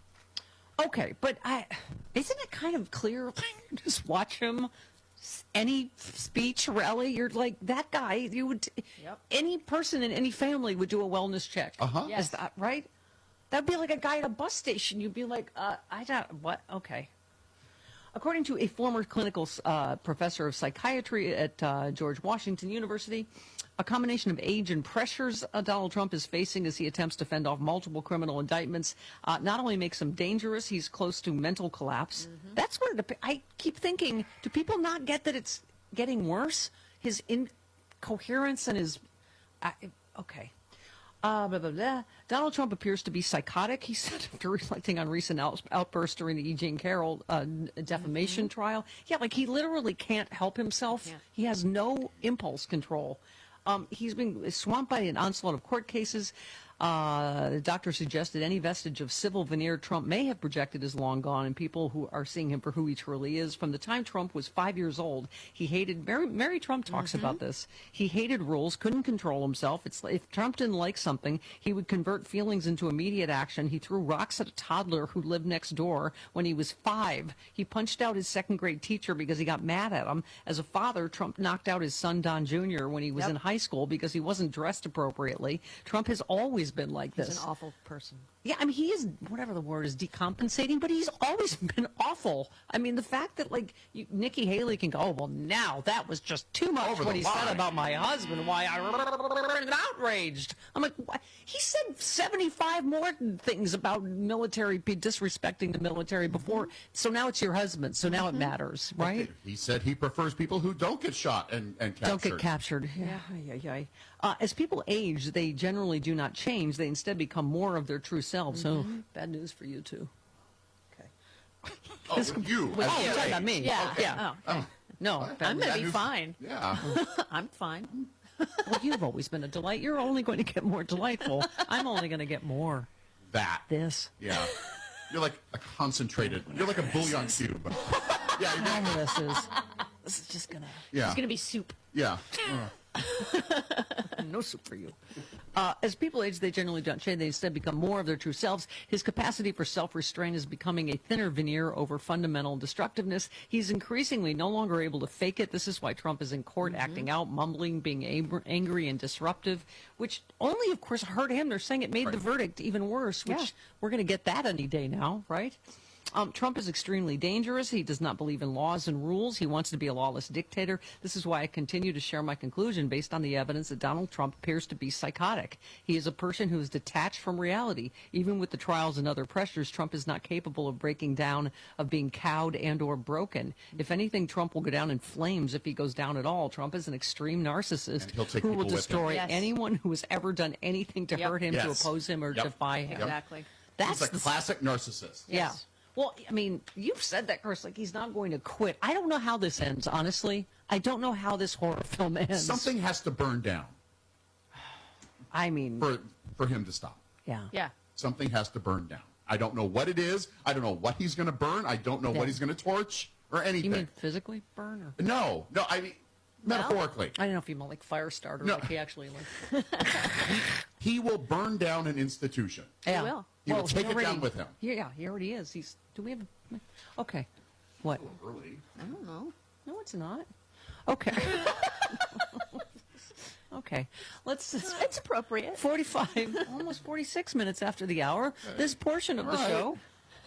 okay, but I isn't it kind of clear? Just watch him. Any speech rally, you're like that guy. You would, Yep. any person in any family would do a wellness check. Uh-huh. Is Yes. that right? That'd be like a guy at a bus station. You'd be like, uh, I don't what? Okay. According to a former clinical uh, professor of psychiatry at uh, George Washington University, a combination of age and pressures uh, Donald Trump is facing as he attempts to fend off multiple criminal indictments uh, not only makes him dangerous, he's close to mental collapse. That's what it, I keep thinking. Do people not get that it's getting worse? His incoherence and his... Uh, okay. Uh, blah, blah, blah. Donald Trump appears to be psychotic, he said, after reflecting on recent out- outbursts during the E. Jean Carroll uh, defamation Mm-hmm. trial. Yeah, like he literally can't help himself. Yeah. He has no impulse control. Um, he's been swamped by an onslaught of court cases. Uh, the doctor suggested any vestige of civil veneer Trump may have projected is long gone, and people who are seeing him for who he truly is. From the time Trump was five years old, he hated. Mary, Mary Trump talks Mm-hmm. about this. He hated rules, couldn't control himself. It's if Trump didn't like something, he would convert feelings into immediate action. He threw rocks at a toddler who lived next door when he was five. He punched out his second grade teacher because he got mad at him. As a father, Trump knocked out his son Don Junior when he was Yep. in high school because he wasn't dressed appropriately. Trump has always been like He's this. an awful person. Yeah, I mean, he is, whatever the word is, decompensating, but he's always been awful. I mean, the fact that, like, you, Nikki Haley can go, oh, well, now that was just too much Over what the he line. said about my husband, why I outraged. I'm like, what? He said seventy-five more things about military, be disrespecting the military before, so now it's your husband, so now it matters, right? He said he prefers people who don't get shot and, and captured. Don't get captured. Yeah, yeah, yeah. Uh, as people age, they generally do not change. They instead become more of their true selves. So, bad news for you, too. Okay. Oh, you. Well, as oh, you you're talking age. about me. Yeah. Yeah. Oh, okay. No, I'm family- going to be fine. Yeah. I'm fine. Well, you've always been a delight. You're only going to get more delightful. I'm only going to get more. That. This. Yeah. You're like a concentrated. You're like a bouillon cube. Yeah. All this is. This is just gonna. Yeah. It's going to be soup. Yeah. No soup for you. Uh, as people age, they generally don't change. They instead become more of their true selves. His capacity for self-restraint is becoming a thinner veneer over fundamental destructiveness. He's increasingly no longer able to fake it. This is why Trump is in court Mm-hmm. acting out, mumbling, being ab- angry and disruptive, which only, of course, hurt him. They're saying it made the verdict even worse, which Yeah. we're going to get that any day now, right? Um, Trump is extremely dangerous. He does not believe in laws and rules. He wants to be a lawless dictator. This is why I continue to share my conclusion based on the evidence that Donald Trump appears to be psychotic. He is a person who is detached from reality. Even with the trials and other pressures, Trump is not capable of breaking down, of being cowed and or broken. If anything, Trump will go down in flames if he goes down at all. Trump is an extreme narcissist And he'll take who will people with him. destroy Yes. anyone who has ever done anything to Yep. hurt him, to Yes. oppose him, or Yep. defy him. Yep. Exactly. That's He's a the classic narcissist. yeah. Well, I mean, you've said that, Chris, like he's not going to quit. I don't know how this ends, honestly. I don't know how this horror film ends. Something has to burn down I mean, for for him to stop. yeah. Yeah. Something has to burn down. I don't know what it is. I don't know what he's going to burn. I don't know Yeah. what he's going to torch or anything. You mean physically burn? Or? no, no. I mean metaphorically. I don't know if you meant like fire starter, No. like he actually like. He will burn down an institution. Yeah. will. He will Well, take it already- down with him. Yeah, yeah, he already is. He's. Do we have? A, okay. What? Early. I don't know. No, it's not. Okay. Okay. Let's. It's appropriate. forty-five, almost forty-six minutes after the hour. This portion of the Right. show.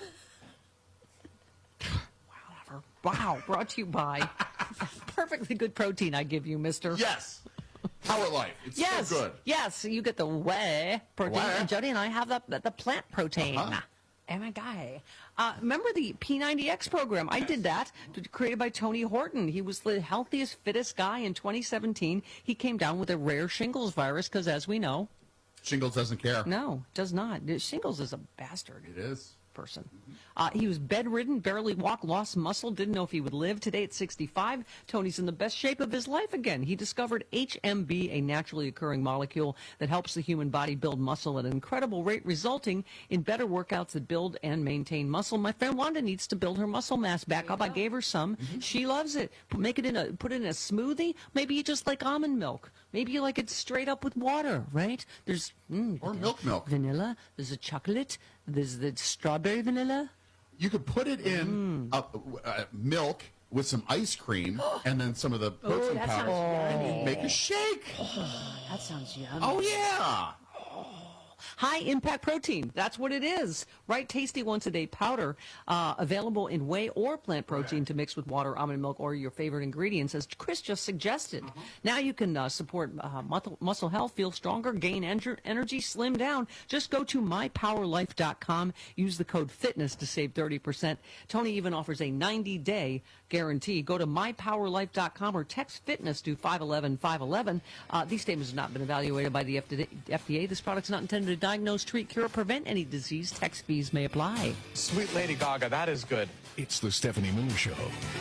Wow, wow, brought to you by perfectly good protein I give you, mister. Yes. Power Life. It's Yes. so good. Yes, you get the whey protein. Whey. And Jody and I have the, the, the plant protein. Uh-huh. Oh my guy. Uh, remember the P ninety X program? I did that, t- created by Tony Horton. He was the healthiest, fittest guy in twenty seventeen. He came down with a rare shingles virus because, as we know, Shingles doesn't care. no, does not. Shingles is a bastard It is. person. Uh, he was bedridden, barely walked, lost muscle, didn't know if he would live. Today at sixty-five, Tony's in the best shape of his life again. He discovered H M B, a naturally occurring molecule that helps the human body build muscle at an incredible rate, resulting in better workouts that build and maintain muscle. My friend Wanda needs to build her muscle mass back up. I gave her some. She loves it. Put- Make it in a put it in a smoothie. Maybe you just like almond milk. Maybe you like it straight up with water, right? There's mm, Or milk milk. vanilla. There's a chocolate. There's the strawberry vanilla. You could put it in Mm. uh, uh, milk with some ice cream and then some of the protein that powder. sounds And you yummy. make a shake. That sounds yummy. Oh, yeah. High impact protein. That's what it is. Right Tasty once a day powder, uh, available in whey or plant protein to mix with water, almond milk, or your favorite ingredients, as Chris just suggested. Now you can uh, support uh, muscle, muscle health, feel stronger, gain ener- energy, slim down. Just go to my power life dot com. Use the code FITNESS to save thirty percent. Tony even offers a ninety day guarantee. Go to my power life dot com or text FITNESS to five one one five one one. Uh, these statements have not been evaluated by the F D A. This product is not intended to diagnose, treat, cure, or prevent any disease. Tax fees may apply. Sweet Lady Gaga, that is good. It's the Stephanie Miller Show.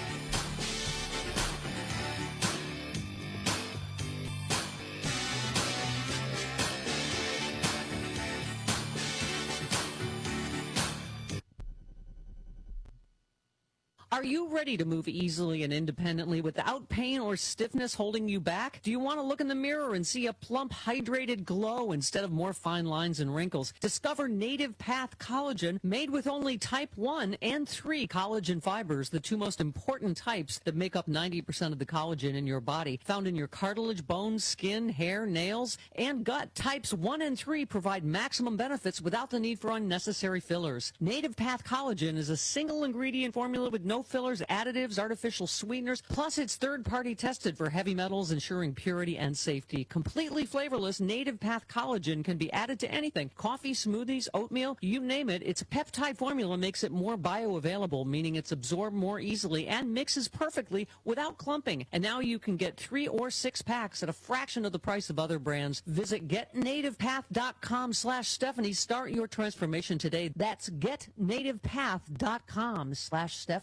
Are you ready to move easily and independently without pain or stiffness holding you back? Do you want to look in the mirror and see a plump, hydrated glow instead of more fine lines and wrinkles? Discover Native Path Collagen, made with only type one and three collagen fibers, the two most important types that make up ninety percent of the collagen in your body, found in your cartilage, bones, skin, hair, nails, and gut. Types one and three provide maximum benefits without the need for unnecessary fillers. Native Path Collagen is a single ingredient formula with no fillers, additives, artificial sweeteners, plus it's third-party tested for heavy metals, ensuring purity and safety. Completely flavorless, Native Path Collagen can be added to anything. Coffee, smoothies, oatmeal, you name it. Its peptide formula makes it more bioavailable, meaning it's absorbed more easily and mixes perfectly without clumping. And now you can get three or six packs at a fraction of the price of other brands. Visit get native path dot com slash Stephanie. Start your transformation today. That's get native path dot com slash Stephanie.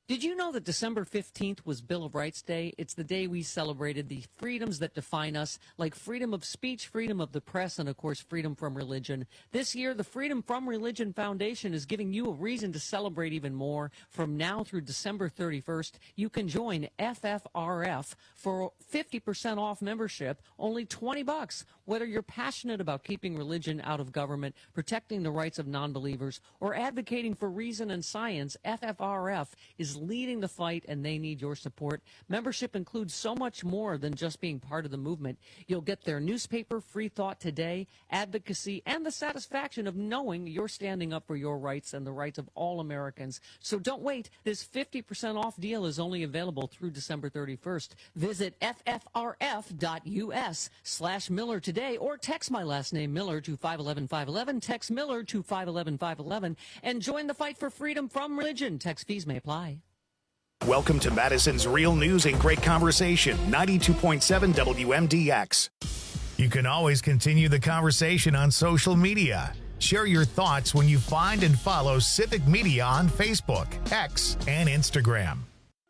Did you know that December fifteenth was Bill of Rights Day? It's the day we celebrated the freedoms that define us, like freedom of speech, freedom of the press, and, of course, freedom from religion. This year, the Freedom from Religion Foundation is giving you a reason to celebrate even more. From now through December thirty-first, you can join F F R F for fifty percent off membership, only twenty bucks. Whether you're passionate about keeping religion out of government, protecting the rights of non-believers, or advocating for reason and science, F F R F is leading the fight, and they need your support. Membership includes so much more than just being part of the movement. You'll get their newspaper, Free Thought Today, advocacy, and the satisfaction of knowing you're standing up for your rights and the rights of all Americans. So don't wait. This fifty percent off deal is only available through December thirty-first. Visit ffrf.us slash Miller today, or text my last name Miller to five one one five one one. Text Miller to five one one five one one and join the fight for freedom from religion. Text fees may apply. Welcome to Madison's Real News and Great Conversation, ninety-two point seven W M D X. You can always continue the conversation on social media. Share your thoughts when you find and follow Civic Media on Facebook, X, and Instagram.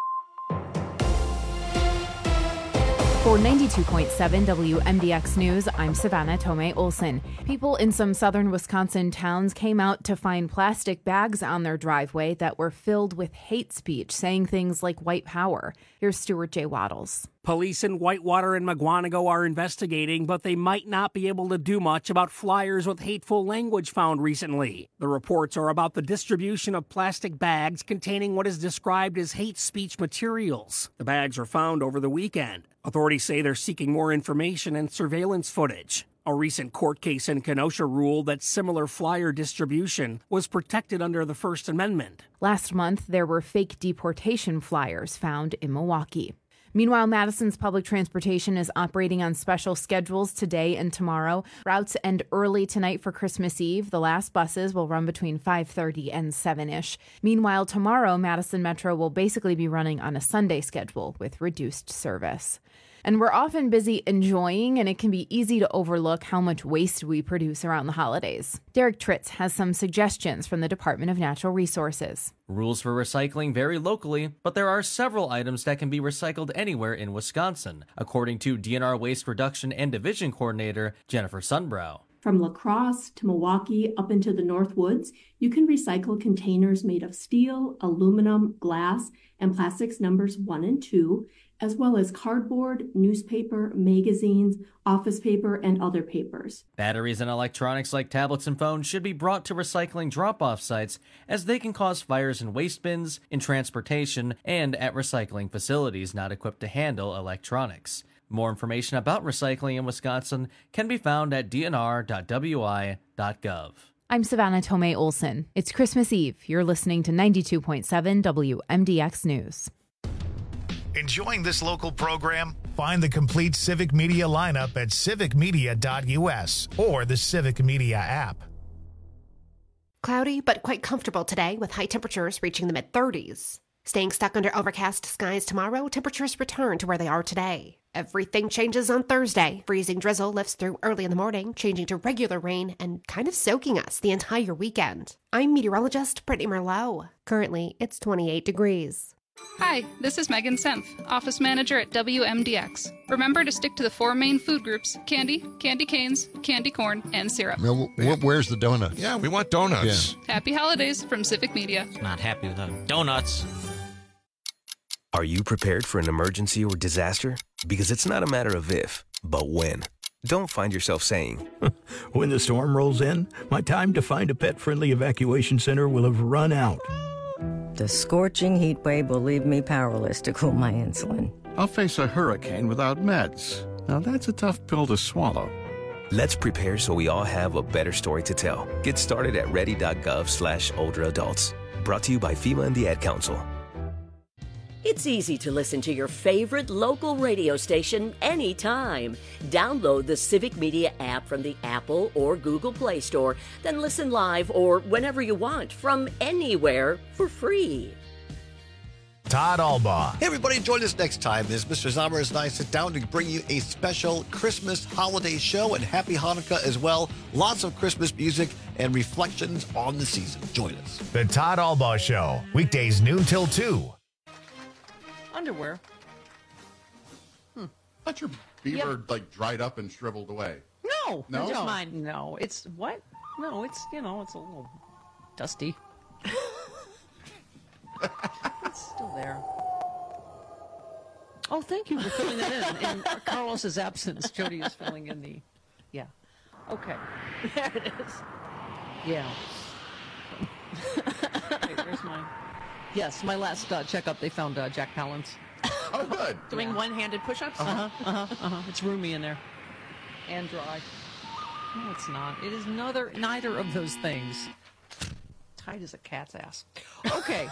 For ninety-two point seven W M D X News, I'm Savannah Tomei Olson. People in some southern Wisconsin towns came out to find plastic bags on their driveway that were filled with hate speech, saying things like white power. Here's Stuart J. Waddles. Police in Whitewater and Mugwanago are investigating, but they might not be able to do much about flyers with hateful language found recently. The reports are about the distribution of plastic bags containing what is described as hate speech materials. The bags were found over the weekend. Authorities say they're seeking more information and surveillance footage. A recent court case in Kenosha ruled that similar flyer distribution was protected under the First Amendment. Last month, there were fake deportation flyers found in Milwaukee. Meanwhile, Madison's public transportation is operating on special schedules today and tomorrow. Routes end early tonight for Christmas Eve. The last buses will run between five thirty and seven-ish. Meanwhile, tomorrow, Madison Metro will basically be running on a Sunday schedule with reduced service. And we're often busy enjoying, and it can be easy to overlook how much waste we produce around the holidays. Derek Tritz has some suggestions from the Department of Natural Resources. Rules for recycling vary locally, but there are several items that can be recycled anywhere in Wisconsin, according to D N R Waste Reduction and Division Coordinator Jennifer Sunbrow. From La Crosse to Milwaukee up into the North Woods, you can recycle containers made of steel, aluminum, glass, and plastics numbers one and two, as well as cardboard, newspaper, magazines, office paper, and other papers. Batteries and electronics like tablets and phones should be brought to recycling drop-off sites, as they can cause fires in waste bins, in transportation, and at recycling facilities not equipped to handle electronics. More information about recycling in Wisconsin can be found at d n r dot w i dot gov. I'm Savannah Tomei Olson. It's Christmas Eve. You're listening to ninety-two point seven W M D X News. Enjoying this local program? Find the complete Civic Media lineup at civic media dot u s or the Civic Media app. Cloudy, but quite comfortable today with high temperatures reaching the mid-thirties. Staying stuck under overcast skies tomorrow, temperatures return to where they are today. Everything changes on Thursday. Freezing drizzle lifts through early in the morning, changing to regular rain and kind of soaking us the entire weekend. I'm meteorologist Brittany Merlot. Currently, it's twenty-eight degrees. Hi, this is Megan Senf, Office Manager at W M D X. Remember to stick to the four main food groups: candy, candy canes, candy corn, and syrup. Now, wh- where's the donuts? Yeah, we want donuts. Yeah. Happy holidays from Civic Media. Not happy without donuts. Are you prepared for an emergency or disaster? Because it's not a matter of if, but when. Don't find yourself saying, when the storm rolls in, my time to find a pet-friendly evacuation center will have run out. The scorching heat wave will leave me powerless to cool my insulin. I'll face a hurricane without meds. Now that's a tough pill to swallow. Let's prepare so we all have a better story to tell. Get started at ready dot gov slash older adults. Brought to you by FEMA and the Ad Council. It's easy to listen to your favorite local radio station anytime. Download the Civic Media app from the Apple or Google Play Store, then listen live or whenever you want from anywhere for free. Todd Albaugh. Hey, everybody, join us next time as Mister Zommers and I sit down to bring you a special Christmas holiday show, and Happy Hanukkah as well. Lots of Christmas music and reflections on the season. Join us. The Todd Albaugh Show, weekdays noon till two underwear. Hmm. I thought your beaver Yep. like dried up and shriveled away. No, No? no, Just mine. No, it's what? No, it's you know, it's a little dusty. It's still there. Oh, thank you for filling that in. In Carlos's absence, Jody is filling in the. Yeah. Okay. There it is. Yeah. Wait, where's mine? Yes, my last uh, checkup, they found uh, Jack Palance. Oh, good. Doing one-handed push-ups? Uh-huh, uh-huh, uh-huh. It's roomy in there. And dry. No, it's not. It is neither, neither of those things. Tight as a cat's ass. Okay.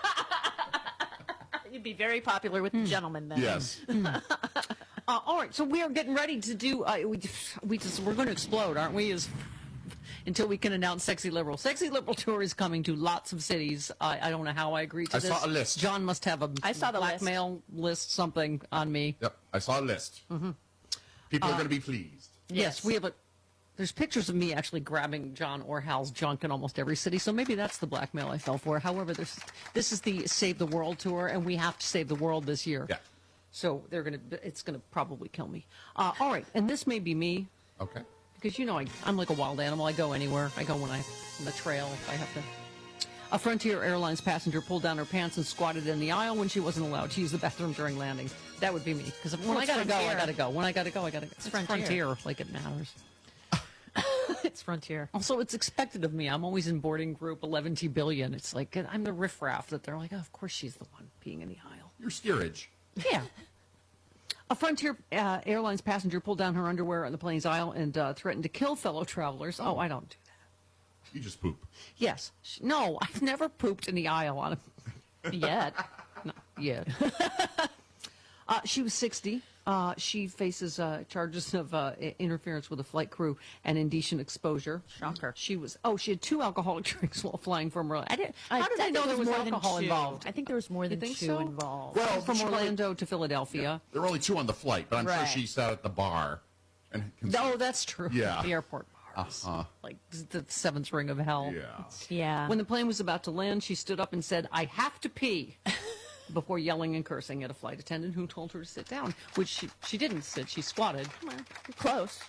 You'd be very popular with the gentlemen then. Yes. uh, all right, so we are getting ready to do. Uh, we we just we're going to explode, aren't we? As until we can announce Sexy Liberal. Sexy Liberal tour is coming to lots of cities. I I don't know how I agreed to I this. saw a list. John must have a I saw the list. blackmail list. something on me. Yep, I saw a list. Mm-hmm. People are Uh, going to be pleased. Yes, we have a. There's pictures of me actually grabbing John or Hal's junk in almost every city, so maybe that's the blackmail I fell for. However, there's this is the Save the World tour, and we have to save the world this year. Yeah. So they're gonna. It's gonna probably kill me. Uh, all right, and this may be me Okay. because you know I, I'm like a wild animal. I go anywhere. I go when I on the trail if I have to. A Frontier Airlines passenger pulled down her pants and squatted in the aisle when she wasn't allowed to use the bathroom during landing. That would be me because when Well, I it's gotta go, I Frontier. gotta go. When I gotta go, I gotta go. It's Frontier. Frontier, like it matters. It's Frontier. Also, it's expected of me. I'm always in boarding group eleven T billion. It's like I'm the riffraff that they're like, oh, of course she's the one peeing in the aisle. Your steerage. Yeah. A Frontier uh, Airlines passenger pulled down her underwear on the plane's aisle and uh, threatened to kill fellow travelers. Oh, I don't do that. You just poop. Yes. Sh- No, I've never pooped in the aisle on a yet. Not yet. uh, she was sixty. Uh, she faces uh, charges of uh, i- interference with a flight crew and indecent exposure. Shocker. She was. Oh, she had two alcoholic drinks while flying from Orlando. I didn't. I- How did I I, think know it there was was more than alcohol two. involved? I think there was more You than think two so? involved. Well, From she probably- Orlando to Philadelphia. There were only two on the flight, but I'm Right. sure she sat at the bar. And Oh, that's true. Yeah. The airport bars. Uh-huh. Like the seventh ring of hell. Yeah. Yeah. When the plane was about to land, she stood up and said, I have to pee, before yelling and cursing at a flight attendant who told her to sit down, which she, she didn't sit. She squatted. Well, close.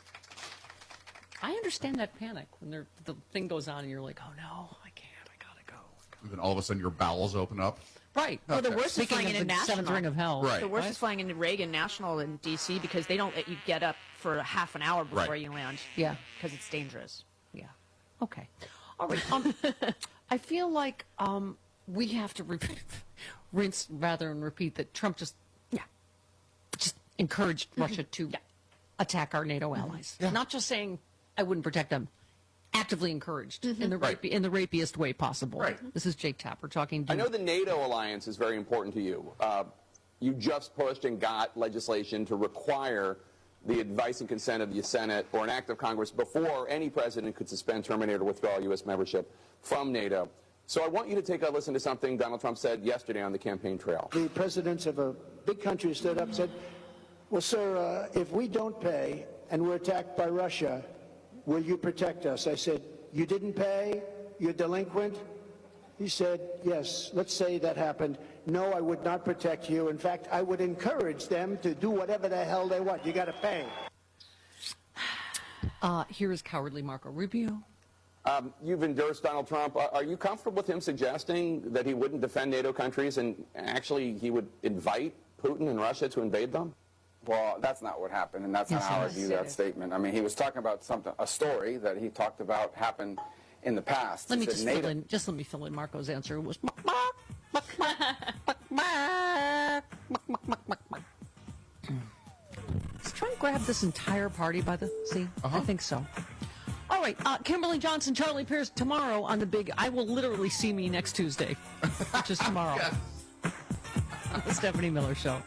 I understand that panic when they're, the thing goes on and you're like, oh, no, I can't. I got to go. And then all of a sudden your bowels open up. Right. Well, the Okay. worst is Speaking flying of into the National. seventh ring of hell. Right. The worst Right? is flying into Reagan National in D C because they don't let you get up for a half an hour before Right. you land. Yeah. Because it's dangerous. Yeah. Okay. All right. Um, I feel like um, we have to re- rinse rather than repeat that Trump just, yeah, just encouraged Russia to attack our NATO allies. Not just saying I wouldn't protect them. Actively encouraged in the Right. rapi- in the rapiest way possible. Right. This is Jake Tapper talking to I know the NATO alliance is very important to you. Uh, you just pushed and got legislation to require the advice and consent of the Senate or an act of Congress before any president could suspend, terminate, or withdraw U S membership from NATO. So I want you to take a listen to something Donald Trump said yesterday on the campaign trail. The presidents of a big country stood up and said, well, sir, uh, if we don't pay and we're attacked by Russia, will you protect us? I said, you didn't pay? You're delinquent? He said, yes, let's say that happened. No, I would not protect you. In fact, I would encourage them to do whatever the hell they want. You got to pay. Uh, here is cowardly Marco Rubio. Um, you've endorsed Donald Trump. Are, are you comfortable with him suggesting that he wouldn't defend NATO countries and actually he would invite Putin and Russia to invade them? Well, that's not what happened, and that's Yes, not how I yes. view that statement. I mean, he was talking about something, a story that he talked about happened in the past. Let He me said just NATO- fill in. Just let me fill in Marco's answer. It was. Let's try and grab this entire party by the. See, I think so. All right, uh, Kimberly Johnson, Charlie Pierce tomorrow on the big. I will literally see me next Tuesday, which is tomorrow. The Stephanie Miller Show.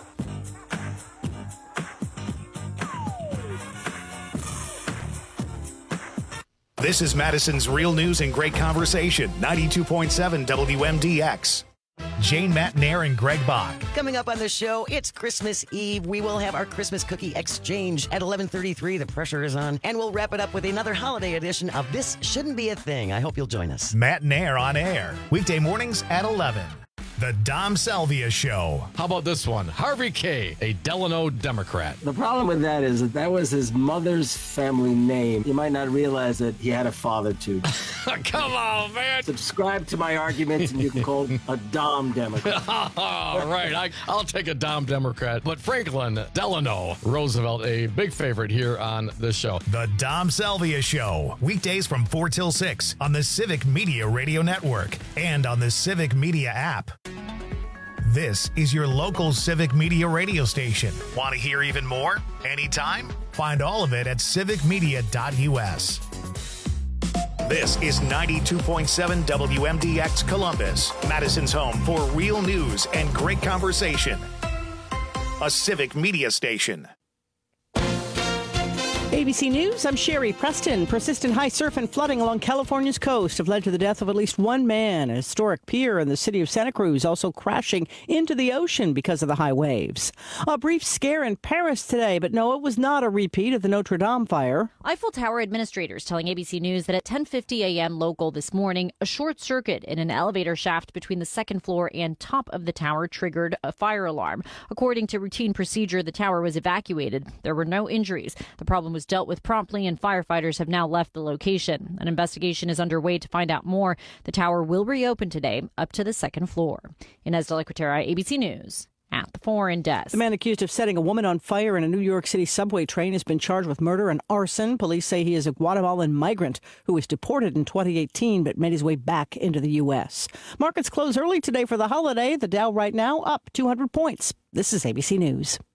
This is Madison's Real News and Great Conversation, ninety-two point seven W M D X. Jane Matnair and Greg Bach. Coming up on the show, it's Christmas Eve. We will have our Christmas cookie exchange at eleven thirty-three. The pressure is on. And we'll wrap it up with another holiday edition of This Shouldn't Be a Thing. I hope you'll join us. Matt Nair on air. Weekday mornings at eleven. The Dom Salvia Show. How about this one? Harvey K., a Delano Democrat. The problem with that is that that was his mother's family name. You might not realize that he had a father, too. Come on, man. Subscribe to my arguments, and you can call a Dom Democrat. All right, I, I'll take a Dom Democrat. But Franklin Delano Roosevelt, a big favorite here on this show. The Dom Salvia Show. Weekdays from four till six on the Civic Media Radio Network and on the Civic Media app. This is your local Civic Media radio station. Want to hear even more? Anytime? Find all of it at civic media dot u s. This is ninety-two point seven W M D X Columbus, Madison's home for real news and great conversation. A Civic Media station. A B C News, I'm Sherry Preston. Persistent high surf and flooding along California's coast have led to the death of at least one man. A historic pier in the city of Santa Cruz also crashing into the ocean because of the high waves. A brief scare in Paris today, but no, it was not a repeat of the Notre Dame fire. Eiffel Tower administrators telling A B C News that at ten fifty a.m. local this morning, a short circuit in an elevator shaft between the second floor and top of the tower triggered a fire alarm. According to routine procedure, the tower was evacuated. There were no injuries. The problem was dealt with promptly, and firefighters have now left the location. An investigation is underway to find out more. The tower will reopen today up to the second floor. Inez de la Cuetara, A B C News. At the foreign desk. The man accused of setting a woman on fire in a New York City subway train has been charged with murder and arson. Police say he is a Guatemalan migrant who was deported in twenty eighteen but made his way back into the U S. Markets close early today for the holiday. The Dow right now up two hundred points. This is A B C News.